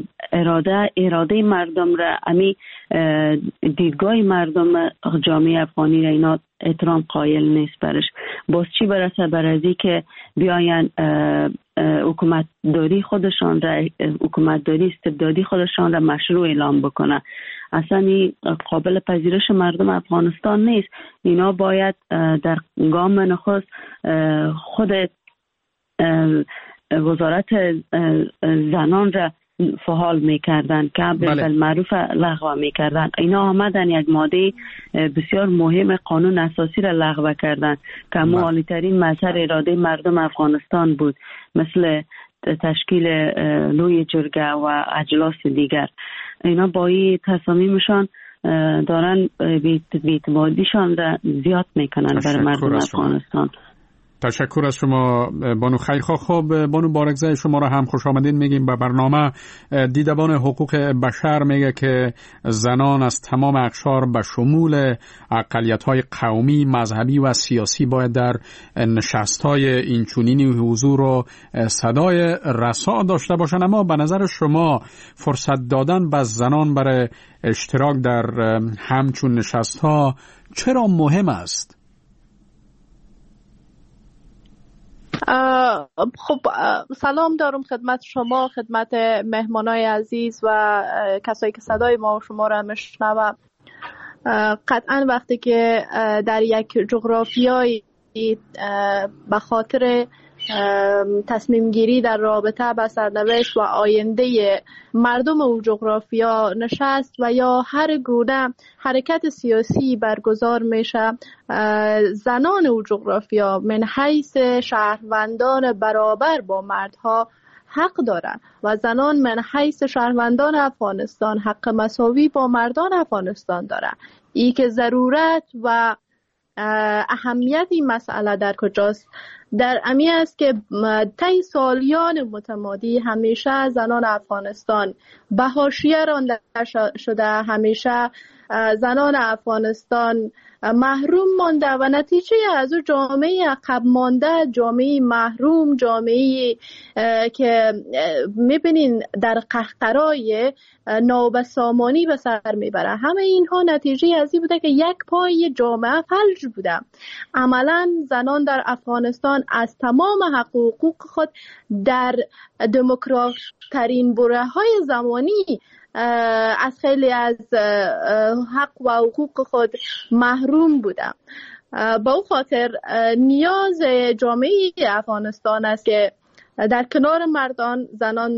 اراده مردم را، امی دیدگاه مردم جامعه افغانی را اینا احترام قائل نیست برش. باز چی برسه بر ازی که بیاین حکومتداری استبدادی خودشان را مشروع اعلام بکنه. اصلا این قابل پذیرش مردم افغانستان نیست. اینا باید در گام نخست خود وزارت زنان را فعال میکردن که بالمعروف لغو میکردن. اینا آمدن یک ماده بسیار مهم قانون اساسی را لغو کردن که عالی ترین مظهر اراده مردم افغانستان بود، مثل تشکیل لوی جرگه و اجلاس دیگر. اینا با این تصامیمشان دارن بی‌اعتمادیشان را زیاد میکنن برای مردم افغانستان. تشکر از شما بانو خیرخواه. خب بانو بارگزای شما را هم خوش آمدین میگیم به برنامه. دیدبان حقوق بشر میگه که زنان از تمام اقشار به شمول اقلیت‌های قومی، مذهبی و سیاسی باید در نشست‌های اینچنینی حضور و صدای رسا داشته باشند. اما به نظر شما فرصت دادن به زنان برای اشتراک در همچون نشست‌ها چرا مهم است؟ خب سلام دارم خدمت شما، خدمت مهمانای عزیز و کسایی که صدای ما و شما را میشنوند. قطعا وقتی که در یک جغرافیایی به خاطر تصمیم گیری در رابطه با سرنوشت و آینده مردم او جغرافیا نشست و یا هر گونه حرکت سیاسی برگزار میشه، زنان او جغرافیا من حیث شهروندان برابر با مردها حق دارن و زنان من حیث شهروندان افغانستان حق مساوی با مردان افغانستان دارن. ای که ضرورت و اهمیت این مسئله در کجاست؟ در امی است که طی سالیان متمادی همیشه زنان افغانستان به حاشیه رانده شده، همیشه زنان افغانستان محروم مانده و نتیجه از او جامعه عقب مانده، جامعه محروم، جامعه که میبینین در قهقرای نابسامانی به سر میبره. همه اینها نتیجه از این بوده که یک پای جامعه فلج بوده. عملا زنان در افغانستان از تمام حقوق خود در دموکرات ترین بره های زمانی از خیلی از حق و حقوق خود محروم بودم. با او خاطر نیاز جامعه افغانستان است که در کنار مردان زنان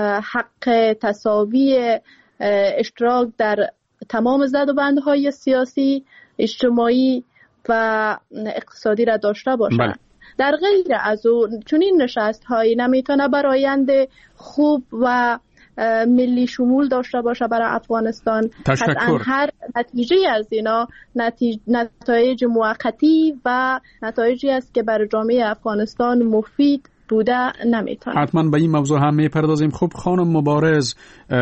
حق تساوی اشتراک در تمام زدوبندهای سیاسی، اجتماعی و اقتصادی را داشته باشند. در غیر از او چنین نشست هایی نمیتونه برای آینده خوب و ملی شمول داشته باشه برای افغانستان. تشکر. هر نتیجه از اینا نتایج موقتی و نتایجی است که برای جامعه افغانستان مفید بوده نمیتونه. حتما به این موضوع هم میپردازیم. خوب خانم مبارز،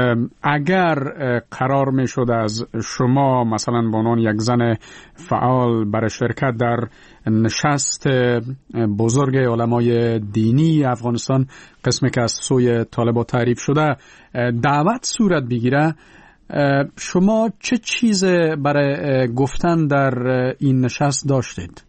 اگر قرار میشد از شما مثلا به عنوان یک زن فعال برای شرکت در نشست بزرگ علمای دینی افغانستان، قسمی که از سوی طالبان تعریف شده، دعوت صورت بگیره، شما چه چیز برای گفتن در این نشست داشتید؟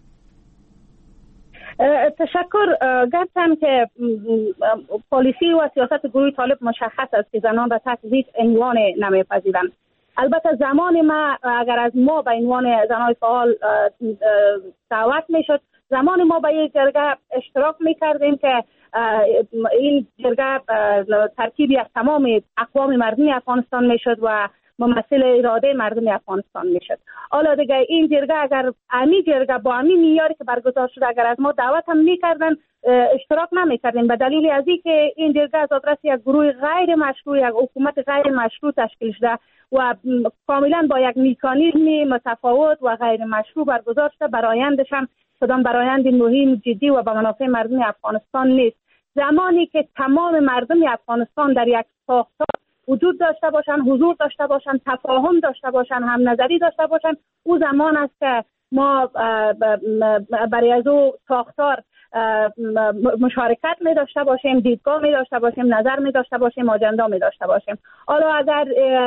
تشکر. گفتم که پالیسی و سیاست گروه طالب مشخص است که زنان را تحت هیچ عنوان نمیپذیرند. البته زمان ما اگر از ما به عنوان زنان فعال دعوت میشد، زمان ما به یک جرگه اشتراک میکردیم که این جرگه ترکیبی از تمام اقوام مردمی افغانستان میشد و ممثل اراده مردم افغانستان میشد. حالا دیگه این جرگه اگر امی جرگه با امی معیاری که برگزار شده اگر از ما دعوت هم میکردن، اشتراک نمیکردیم، به دلیل از اینکه این جرگه از آدرس یک گروه غیر مشروع، یک حکومت غیر مشروع تشکیل شده و کاملا با یک مکانیزم متفاوت و غیر مشروع برگزار شده. برآیندش هم کدام برآیند مهم، جدی و به منافع مردم افغانستان نیست. زمانی که تمام مردم افغانستان در یک ساختار وجود داشته باشن، حضور داشته باشن، تفاهم داشته باشن، هم نظری داشته باشن، او زمان است که ما برای از او ساختار مشارکت می داشته باشیم، دیدگاه می داشته باشیم، نظر می داشته باشیم، آجنده می داشته باشیم. حالا اگر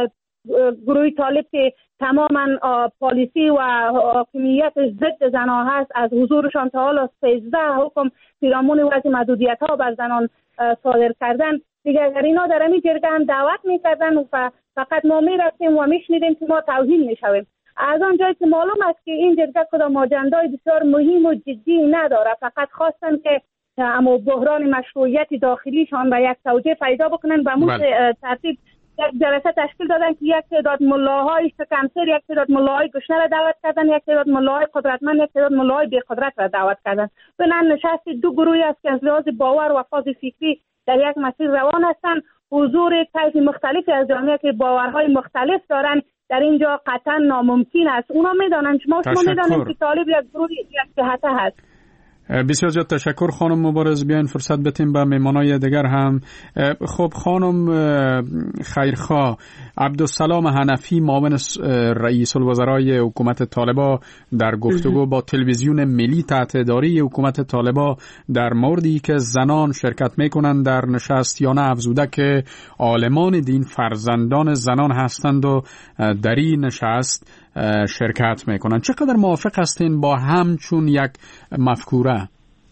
گروه طالب که تماما پالیسی و حاکمیت ضد زنان هست، از حضورشان تا حالا 13 حکم پیرامون وضع محدودیت ها بر زنان صادر کردن. دیگه اگر اینا در همین جرگه هم دعوت میکردن و فقط ما میرفتیم و میشنیدیم که ما توهین میشویم. از آنجایی که معلوم است که این جرگه کدام اجندای بسیار مهم و جدی نداره، فقط خواستن که اما بحران مشروعیت داخلیشان و یک توجیه پیدا بکنن. به مون ترتیب یک جلسه تشکیل دادن که یک تعداد ملاهای شکمسر، یک تعداد ملاهای گشنه را دعوت کردن، یک تعداد ملاهای قدرتمند، یک تعداد ملاهای بی قدرت را دعوت کردن. بنابراین نشست دو گروهی است که از لحاظ باور و فاز فکری در یک مسیر روان هستند. حضور طیف مختلفی از جامعه که باورهای مختلف دارن در اینجا قطعا ناممکن است. اونا میدانن، شما میدانید که طالب یک گروه یک جهته هست. بسیار زیاد تشکر خانم مبارز. بیاین فرصت بتیم به میمانای دیگر هم. خب خانم خیرخواه، عبدالسلام حنفی معاون رئیس الوزرای حکومت طالبا در گفتگو با تلویزیون ملی تحت اداره حکومت طالبا در موردی که زنان شرکت میکنند در نشست یا نه افزوده که عالمان دین فرزندان زنان هستند و در این نشست شرکت میکنن. چقدر موافق هستین با همچون یک مفکوره؟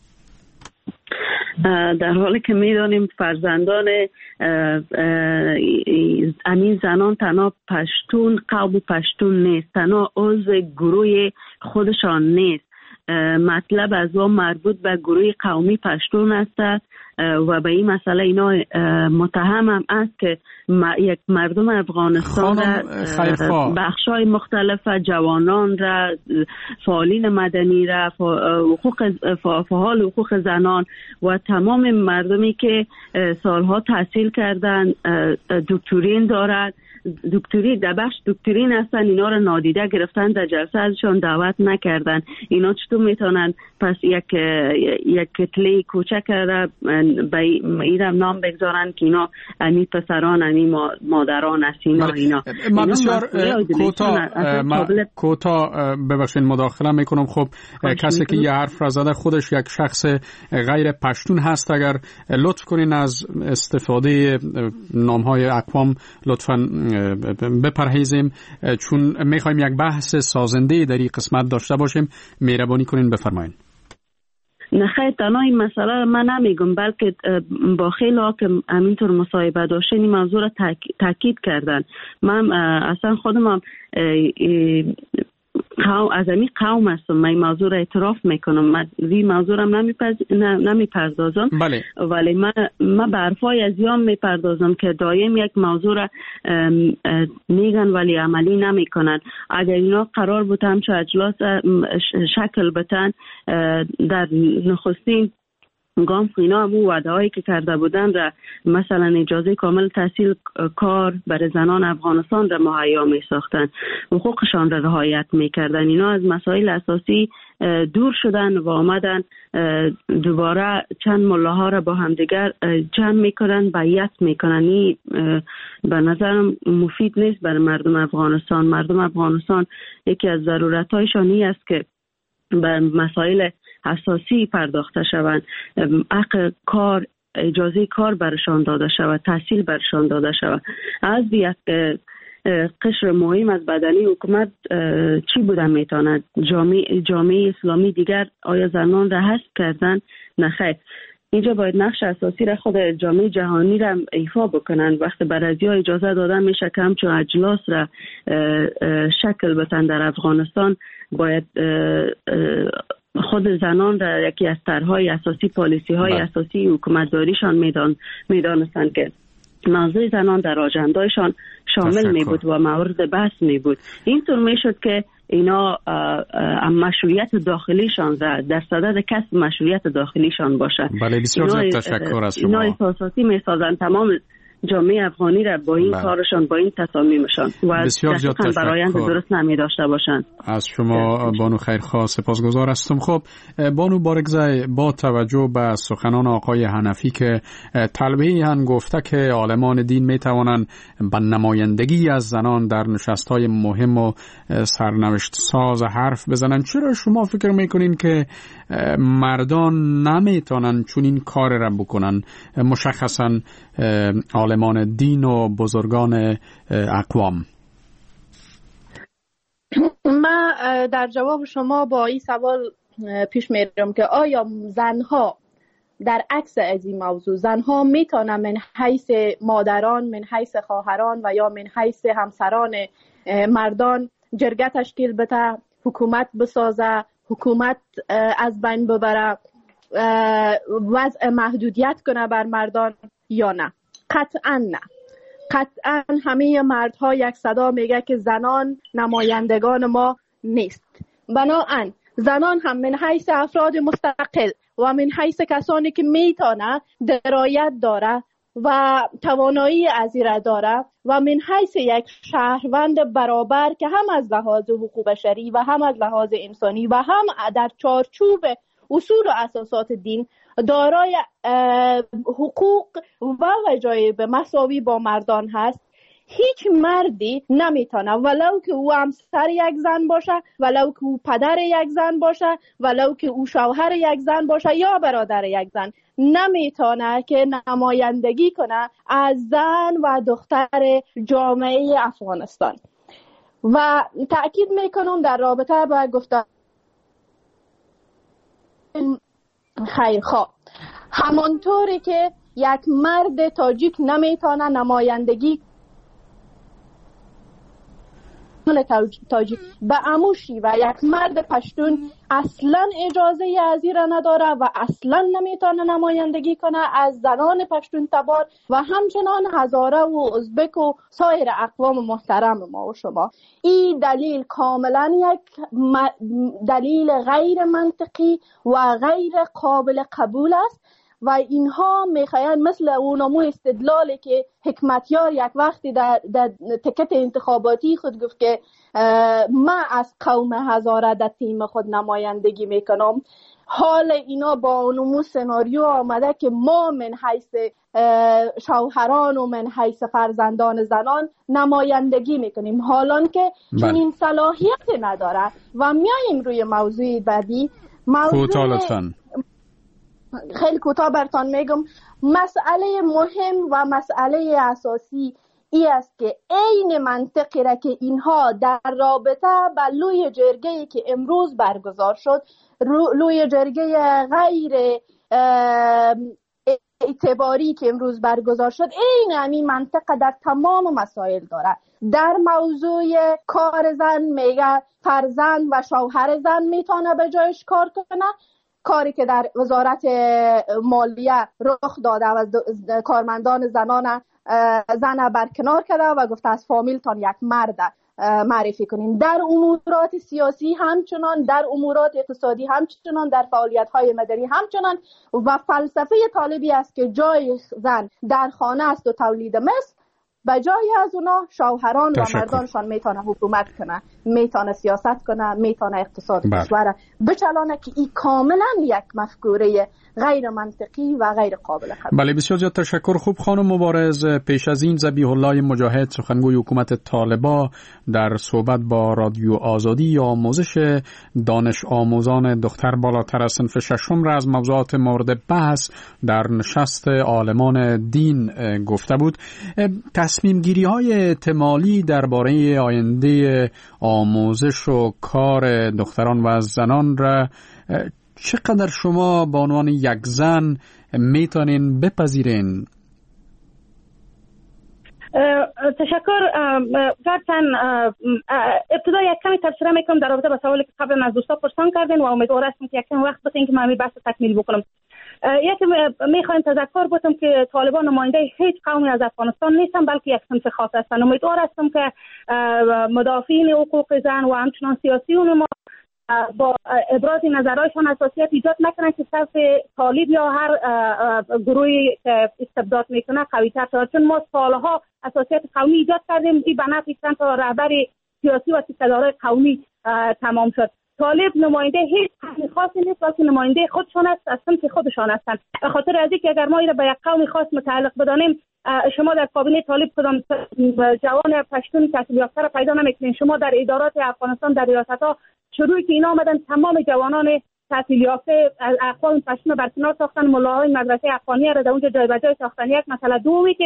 در حالی که میدانیم فرزندان همین زنان تنها پشتون، قوم پشتون نیست، تنها عضو گروه خودشان نیست. مطلب از آن مربوط به گروه قومی پشتون است و به این مسئله اینا متهم هم است که یک مردم افغانستان را بخشای مختلف جوانان را، فعالین مدنی را، فعال حقوق زنان و تمام مردمی که سالها تحصیل کردن، دکترین دارد، دکتری در بخش دکترین هستن، اینا را نادیده گرفتن، در جلسه ازشان دعوت نکردن. اینا چطور میتونن پس یک کتله کوچک را به ایرم نام بگذارن که اینا امی پسران، امی مادران است اینا. من بسیار کوتاه ببخشید مداخله میکنم. خب کسی که یه حرف را زده خودش یک شخص غیر پشتون هست. اگر لطف کنین از استفاده نامهای اقوام لطفاً بپرهیزیم، چون میخوایم یک بحث سازنده در این قسمت داشته باشیم. مهربانی کنین بفرمایید. نه خیلی تنها این مسئله من نمیگم، بلکه با خیلی ها که همینطور مصاحبه داشتن این موضوع را تاکید کردن. من اصلا خودم از این قوم هستم، من این موضوع را اعتراف میکنم، من این موضوع را نمیپردازم. بله. ولی من به حرفای از یام میپردازم که دایم یک موضوع را میگن ولی عملی نمیکنن. اگر اینا قرار بود همچون اجلاس شکل بتن، در نخستین گام اینا هم وعده هایی که کرده بودن را، مثلا اجازه کامل تحصیل کار برای زنان افغانستان را مهیا می ساختن، حقوقشان را رعایت می کردن. اینا از مسائل اساسی دور شدن و آمدن دوباره چند ملاها را با همدیگر جمع میکنن، بیعت میکنن. به نظرم مفید نیست برای مردم افغانستان. مردم افغانستان یکی از ضرورتهایشان این است که به مسائل اساسی پرداخته شوند، حق کار، اجازه کار برشان داده شود، تحصیل برشان داده شود. از یک قشر مهم از بدنی حکومت چی بودن میتواند؟ جامعه اسلامی دیگر آیا زنان را حذف کردن؟ نخیر. اینجا باید نقش اساسی را خود جامعه جهانی را ایفا بکنن. وقتی برازی‌ها اجازه دادن میشه که همچون اجلاس را شکل بدن در افغانستان، باید خود زنان را یکی از طرح‌های اساسی، پالیسی‌های اساسی حکومتداریشان میدانستند که موضوع زنان در آجندایشان شامل می بود و مورد بحث می بود. اینطور می شد که اینا مشروعیت داخلیشان را در صدد کسب مشروعیت داخلیشان باشد. بله بسیار زیاد تشکر از شما. اینا احساساتی می سازند تمام جامعه افغانی را با این کارشان، با این تصامیمشان و بسیار زیاد تشکر. برآیند درست نمی داشته باشند. از شما بانو خیرخواه سپاسگزار هستم. خب بانو بارگزای، با توجه به سخنان آقای حنفی که طلبه‌ای هم گفته که عالمان دین می توانند به نمایندگی از زنان در نشست‌های مهم و سرنوشت ساز حرف بزنند، چرا شما فکر میکنین که مردان نمیتونن چون این کار را بکنن؟ مشخصا عالمان دین و بزرگان اقوام. در جواب شما با این سوال پیش میرم که آیا زنها در عکس از این موضوع زنها میتونن من حیث مادران، من حیث خواهران و یا من حیث همسران مردان جرگه تشکیل بده، حکومت بسازه، حکومت از بین ببره، وضع محدودیت کنه بر مردان یا نه؟ قطعا نه. قطعا همه مردها یک صدا میگه که زنان نمایندگان ما نیست. بنابراین زنان هم من حیث افراد مستقل و من حیث کسانی که میتونه درایت داره و توانایی از این داره و من حیث یک شهروند برابر که هم از لحاظ حقوق بشری و هم از لحاظ انسانی و هم در چارچوب اصول و اساسات دین دارای حقوق و وجایب مساوی با مردان هست. هیچ مردی نمیتونه ولو که او همسر یک زن باشه، ولو که او پدر یک زن باشه، ولو که او شوهر یک زن باشه یا برادر یک زن، نمیتونه که نمایندگی کنه از زن و دختر جامعه افغانستان. و تأکید میکنم در رابطه با گفتار خیرخواه، همانطوری که یک مرد تاجیک نمیتونه نمایندگی تاجیک به عموشی و یک مرد پشتون اصلا اجازه از این را نداره و اصلا نمیتونه نمایندگی کنه از زنان پشتون تبار و همچنان هزاره و ازبک و سایر اقوام محترم ما و شما. این دلیل کاملا یک دلیل غیر منطقی و غیر قابل قبول است و اینها میخواین مثل اونمو استدلالی که حکمتیار یک وقتی در تکت انتخاباتی خود گفت که من از قوم هزاره در تیم خود نمایندگی میکنم. حال اینا با اونمو سناریو آمده که ما من حیث شوهران و من حیث فرزندان زنان نمایندگی میکنیم، حالان که چنین صلاحیت نداره. و میاییم روی موضوع بعدی. خیلی کوتاه برتان میگم. مسئله مهم و مسئله اساسی ای است که عین منطقی را که اینها در رابطه با لوی جرگه‌ای که امروز برگزار شد، لوی جرگه غیر اعتباری که امروز برگزار شد، عین همین منطقه در تمام مسائل داره. در موضوع کار زن میگه فرزند و شوهر زن میتونه به جایش کار کنه، کاری که در وزارت مالیه رخ داده و کارمندان زن برکنار کرده و گفته از فامیلتان یک مرد معرفی کنین. در امورات سیاسی همچنان، در امورات اقتصادی همچنان، در فعالیت‌های مدنی همچنان. و فلسفه طالبی است که جای زن در خانه است و تولید مثل، بجای از اونا شوهران و مردانشان میتونه حکومت کنه، میتونه سیاست کنه، میتونه اقتصاد کشور بچلانه، که این کاملا یک مفکوره غیر منطقی و غیر قابل قبول. بله، بسیار زیاد تشکر. خوب خانم مبارز، پیش از این ذبیح الله مجاهد سخنگوی حکومت طالبان در صحبت با رادیو آزادی یا آموزش دانش آموزان دختر بالاتر از صنف ششم را از موضوعات مورد بحث در نشست عالمان دین گفته بود. تصمیم گیری های احتمالی درباره آینده آموزش و کار دختران و زنان را چقدر شما به عنوان یک زن میتونین بپذیرین؟ تشکر. ذاتاً ابتدا یک کمی تبصره میکنم در رابطه با سوالی که قبلا از دوستا پرسان کردین و امیدوار هستم که یک کمی وقت بتین که من همین بحث تکمیل بکنم. یکی میخوایم تذکر بدم که طالبان نماینده هیچ قومی از افغانستان نیستن، بلکه یک صنف خاص هستن. امیدوار هستم که مدافعین حقوق زن و همچنان سیاسیون ما با ابراز نظرهایشان اساسیت ایجاد نکنند که صف طالب یا هر گروهی که استبداد میکنه قوی‌تر شود، چون ما سالها اساسیت قومی ایجاد کردیم. این به نفع چند تا رهبر سیاسی و سیاستمدار قومی تمام شد. طالب نماینده هیچ قومی خاصی نیست، بلکه نماینده خودشان است، از صنف خودشان هستند. به خاطر از اینکه اگر ما این را به یک قومی خاص متعلق بدانیم، شما در کابینه طالب کدام جوان پشتون تحصیل یافته را پیدا نمیکنین. شما در ادارات افغانستان در ریاست‌ها شروعی که اینا آمدن تمام جوانان تحصیل یافته از اقوام پشتون برکنار ساختن، ملاهای مدرسه افغانی را در اونجا جای به جای ساختن. یک مسئله دومی که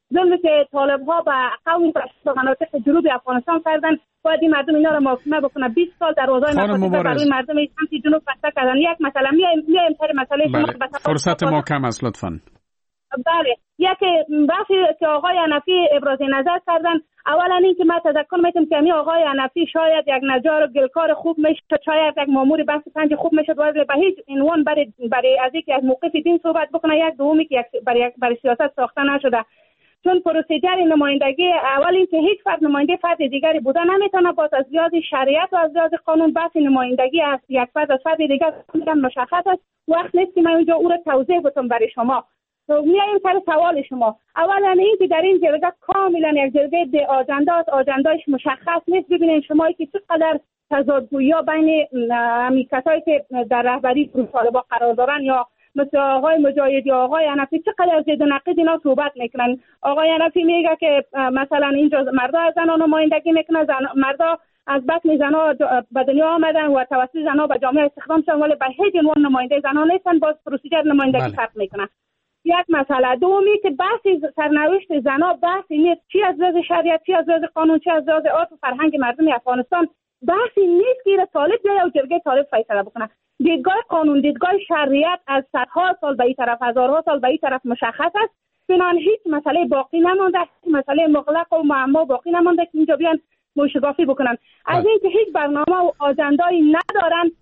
ظلمی که طالب ها به قوم و مناطق جنوب افغانستان کردن، باید این مردم اینا رو محاکمه بکنه. 20 سال دروازه‌های مکاتب برای مردم سمت جنوب بسته کردن. یک مسئله میایم سر مسئله شما. فرصت ما کم است لطفاً. بله، یک بحثی که آقای حنفی ابراز نظر کردن، اولا این که من تذکر میتونم که همین آقای حنفی شاید یک نجار گلکار خوب میشد، شاید یک مامور بحث پنج خوب میشد، ولی به هیچ عنوان برای از اینکه از موقف دین صحبت بکنه. یک دومی که برای سیاست ساخته نشده، چون پروسیجر نمایندگی اول این که هیچ فرد نماینده فرد دیگری بوده نمیتونه. باز از لحاظ شریعت و از لحاظ قانون بحث نمایندگی از یک فرد از فرد دیگر مشخص است. وقت نیست که من اونجا او را توضیح بدم برای شما. میایم سر سوال شما. اولا این که در این جلسه کاملا یک جلسه آجندهش مشخص نیست. ببینید شما که چقدر تضادگویی بین همین کسایی که در رهبری طالبان قرار دارن یا مثل آقای مجاهد یا آقای حنفی چقدر ضد و نقیض اینا صحبت میکنن. آقای حنفی میگه که مثلا اینجا مردا از زنان نمایندگی میکنن، مردا از بطن زنها به دنیا آمدن و توسط زنها به جامعه استخدام شدن، ولی به هیچ عنوان نماینده زنان نیستن. باز پروسیجر نمایندگی فرق میکنه. یک مسئله دومی که بحث سرنوشت زنها بحثی نیست، چی از لحاظ شریعت، چی از لحاظ قانون، چی از لحاظ عرف و فرهنگ مردم افغانستان. بحثی نیست که طالب بیاید و جرگه طالب فیصله بکنه. دیدگاه قانون، دیدگاه شریعت از صدها سال به این طرف، هزارها سال به این طرف مشخص است. بنابراین هیچ مسئله باقی نمانده، هیچ مسئله مغلق و معما باقی نمانده که اینجا بیان موشگافی بکنن. از اینکه هیچ برنامه و آجندایی ندارن،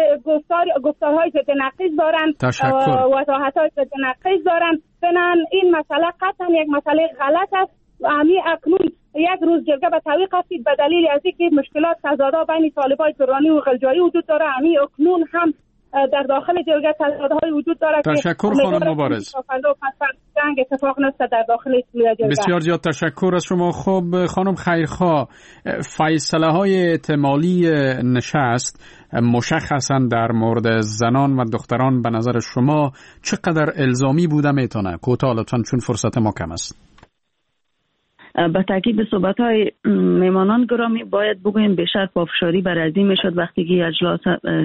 گفتارهای ضد نقیض دارن، وضاحت‌های ضد نقیض دارن. بنابراین این مسئله قطعا یک مسئله غلط است. همین اکنون یک روز جرگه به تعویق هستید به دلیل از اینکه مشکلات تضادها بین طالبای درانی و غلجایی وجود داره. همین اکنون هم در داخل جرگه تضادهای وجود داره. تشکر خانم مبارز. جنگ اتفاق نفته در داخل جرگه. بسیار زیاد تشکر از شما. خب خانم خیرخواه، فیصله های احتمالی نشست مشخصا در مورد زنان و دختران به نظر شما چقدر الزامی بوده میتونه؟ کوتاه لطفاً چون فرصت ما کم است. به تاکید به صحبت‌های میمانان گرامی باید بگوییم بیشتر پافشاری بر ازی میشد وقتی که اجلاس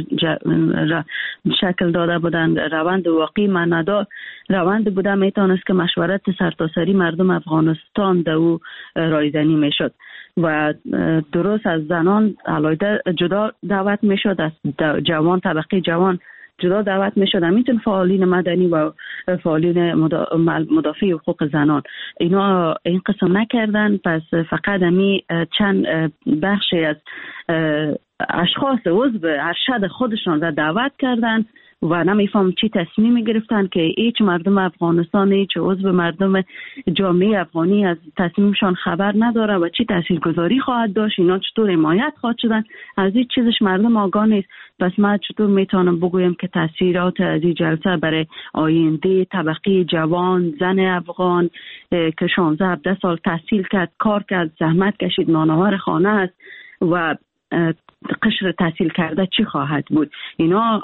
شکل داده بودند. روند واقعی معنادار روند بوده میتونست که مشورت سرتاسری مردم افغانستان در او رایزنی میشد و درست از زنان علاوه جدا دعوت میشد، از جوان طبقه جوان جدا دعوت میشد، همینطور فعالین مدنی و فعالین مدافع حقوق زنان اینا این قسم نکردن. پس فقط همی چند بخشی از اشخاص عضو ارشد خودشان را دعوت کردن و نمیفهم چی تصمیمی گرفتن که هیچ مردم افغانستان، هیچ عضو مردم جامعه افغانی از تصمیمشان خبر نداره و چی تاثیرگذاری خواهد داشت، اینا چطور حمایت خواهد شدن، از این چیزش مردم آگاه نیست. پس من چطور میتونم بگویم که تاثیرات از این جلسه برای آینده طبقه جوان زن افغان که 16-17 سال تحصیل کرد، کار کرد، زحمت کشید، نانآور خانه است و قشر تحصیل کرده چی خواهد بود؟ اینا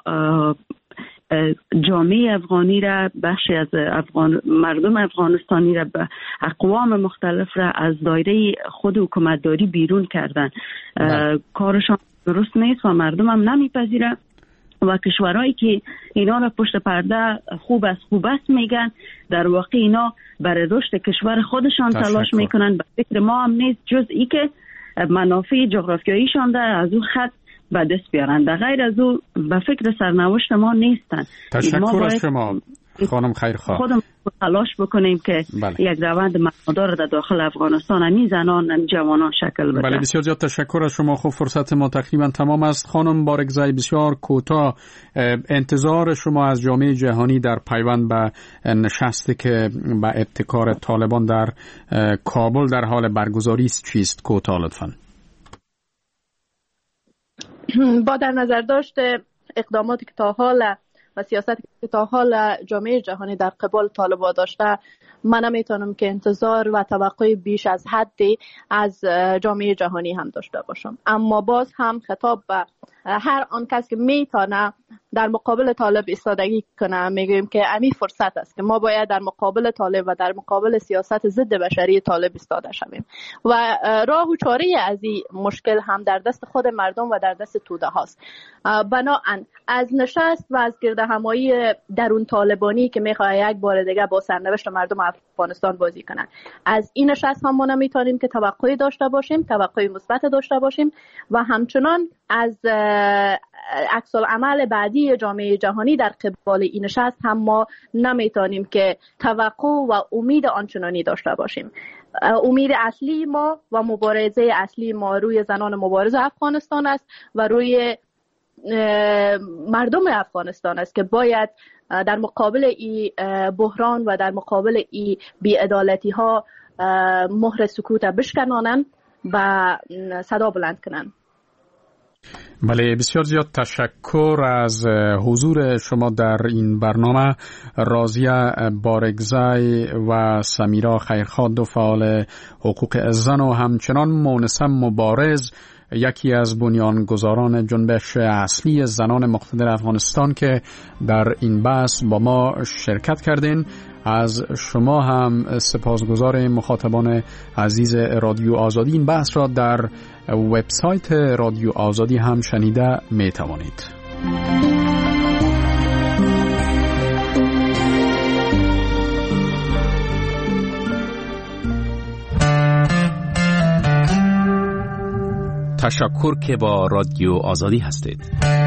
جامعه افغانی را، بخشی از مردم افغانستانی را، به اقوام مختلف را از دایره خود حکومتداری بیرون کردن. کارشان درست نیست و مردم هم نمیپذیره و کشورهایی که اینا را پشت پرده خوب است میگن، در واقع اینا برای رشد کشور خودشان تلاش میکنن. به فکر ما هم نیست جز ای که منافع جغرافیاییشان در از اون خط به دست بیارن، در غیر از او به فکر سرنوشت ما نیستن. تشکر از شما خانم خیرخواه. خودمون تلاش بکنیم که یک روند معنادار در داخل افغانستان همین زنان جوانان شکل بده. بله بسیار زیاد تشکر از شما. خب فرصت ما تقریبا تمام است. خانم بارگزای بسیار کوتاه، انتظار شما از جامعه جهانی در پیوند به نشستی که به ابتکار طالبان در کابل در حال برگزاری است چیست؟ کوتاه لطفاً. با در نظر داشت اقداماتی که تا حال و سیاستی که تا حال جامعه جهانی در قبال طالبان داشته، من نمیتونم که انتظار و توقع بیش از حدی از جامعه جهانی هم داشته باشم. اما باز هم خطاب به هر آن کس که میتونه در مقابل طالب ایستادگی کنه، میگویم که امی فرصت است که ما باید در مقابل طالب و در مقابل سیاست ضد بشری طالب ایستاده شویم و راه و چاره از این مشکل هم در دست خود مردم و در دست توده هاست. بنابراین از نشست و از گردهمایی درون طالبانی که میخواد یک بار دیگه با سرنوشت مردم افغانستان بازی کنن، از این نشست هم ما نمیتونیم که توقعی داشته باشیم، توقعی مثبت داشته باشیم و همچنان از عکس العمل بعدی جامعه جهانی در قبال این نشست هم ما نمیتونیم که توقع و امید آنچنانی داشته باشیم. امید اصلی ما و مبارزه اصلی ما روی زنان مبارز افغانستان است و روی مردم افغانستان است که باید در مقابل این بحران و در مقابل این بی‌عدالتی ها مهر سکوت بشکنانند و صدا بلند کنند. بله، بسیار زیاد تشکر از حضور شما در این برنامه. راضیه بارگزای و سمیرا خیرخواه، دو فعال حقوق زن و همچنان مونسه مبارز، یکی از بنیانگذاران جنبش اصلی زنان مقتدر افغانستان که در این بحث با ما شرکت کردین. از شما هم سپاسگزار مخاطبان عزیز رادیو آزادی. این بحث را در وبسایت رادیو آزادی هم شنیده می توانید. تشکر که با رادیو آزادی هستید.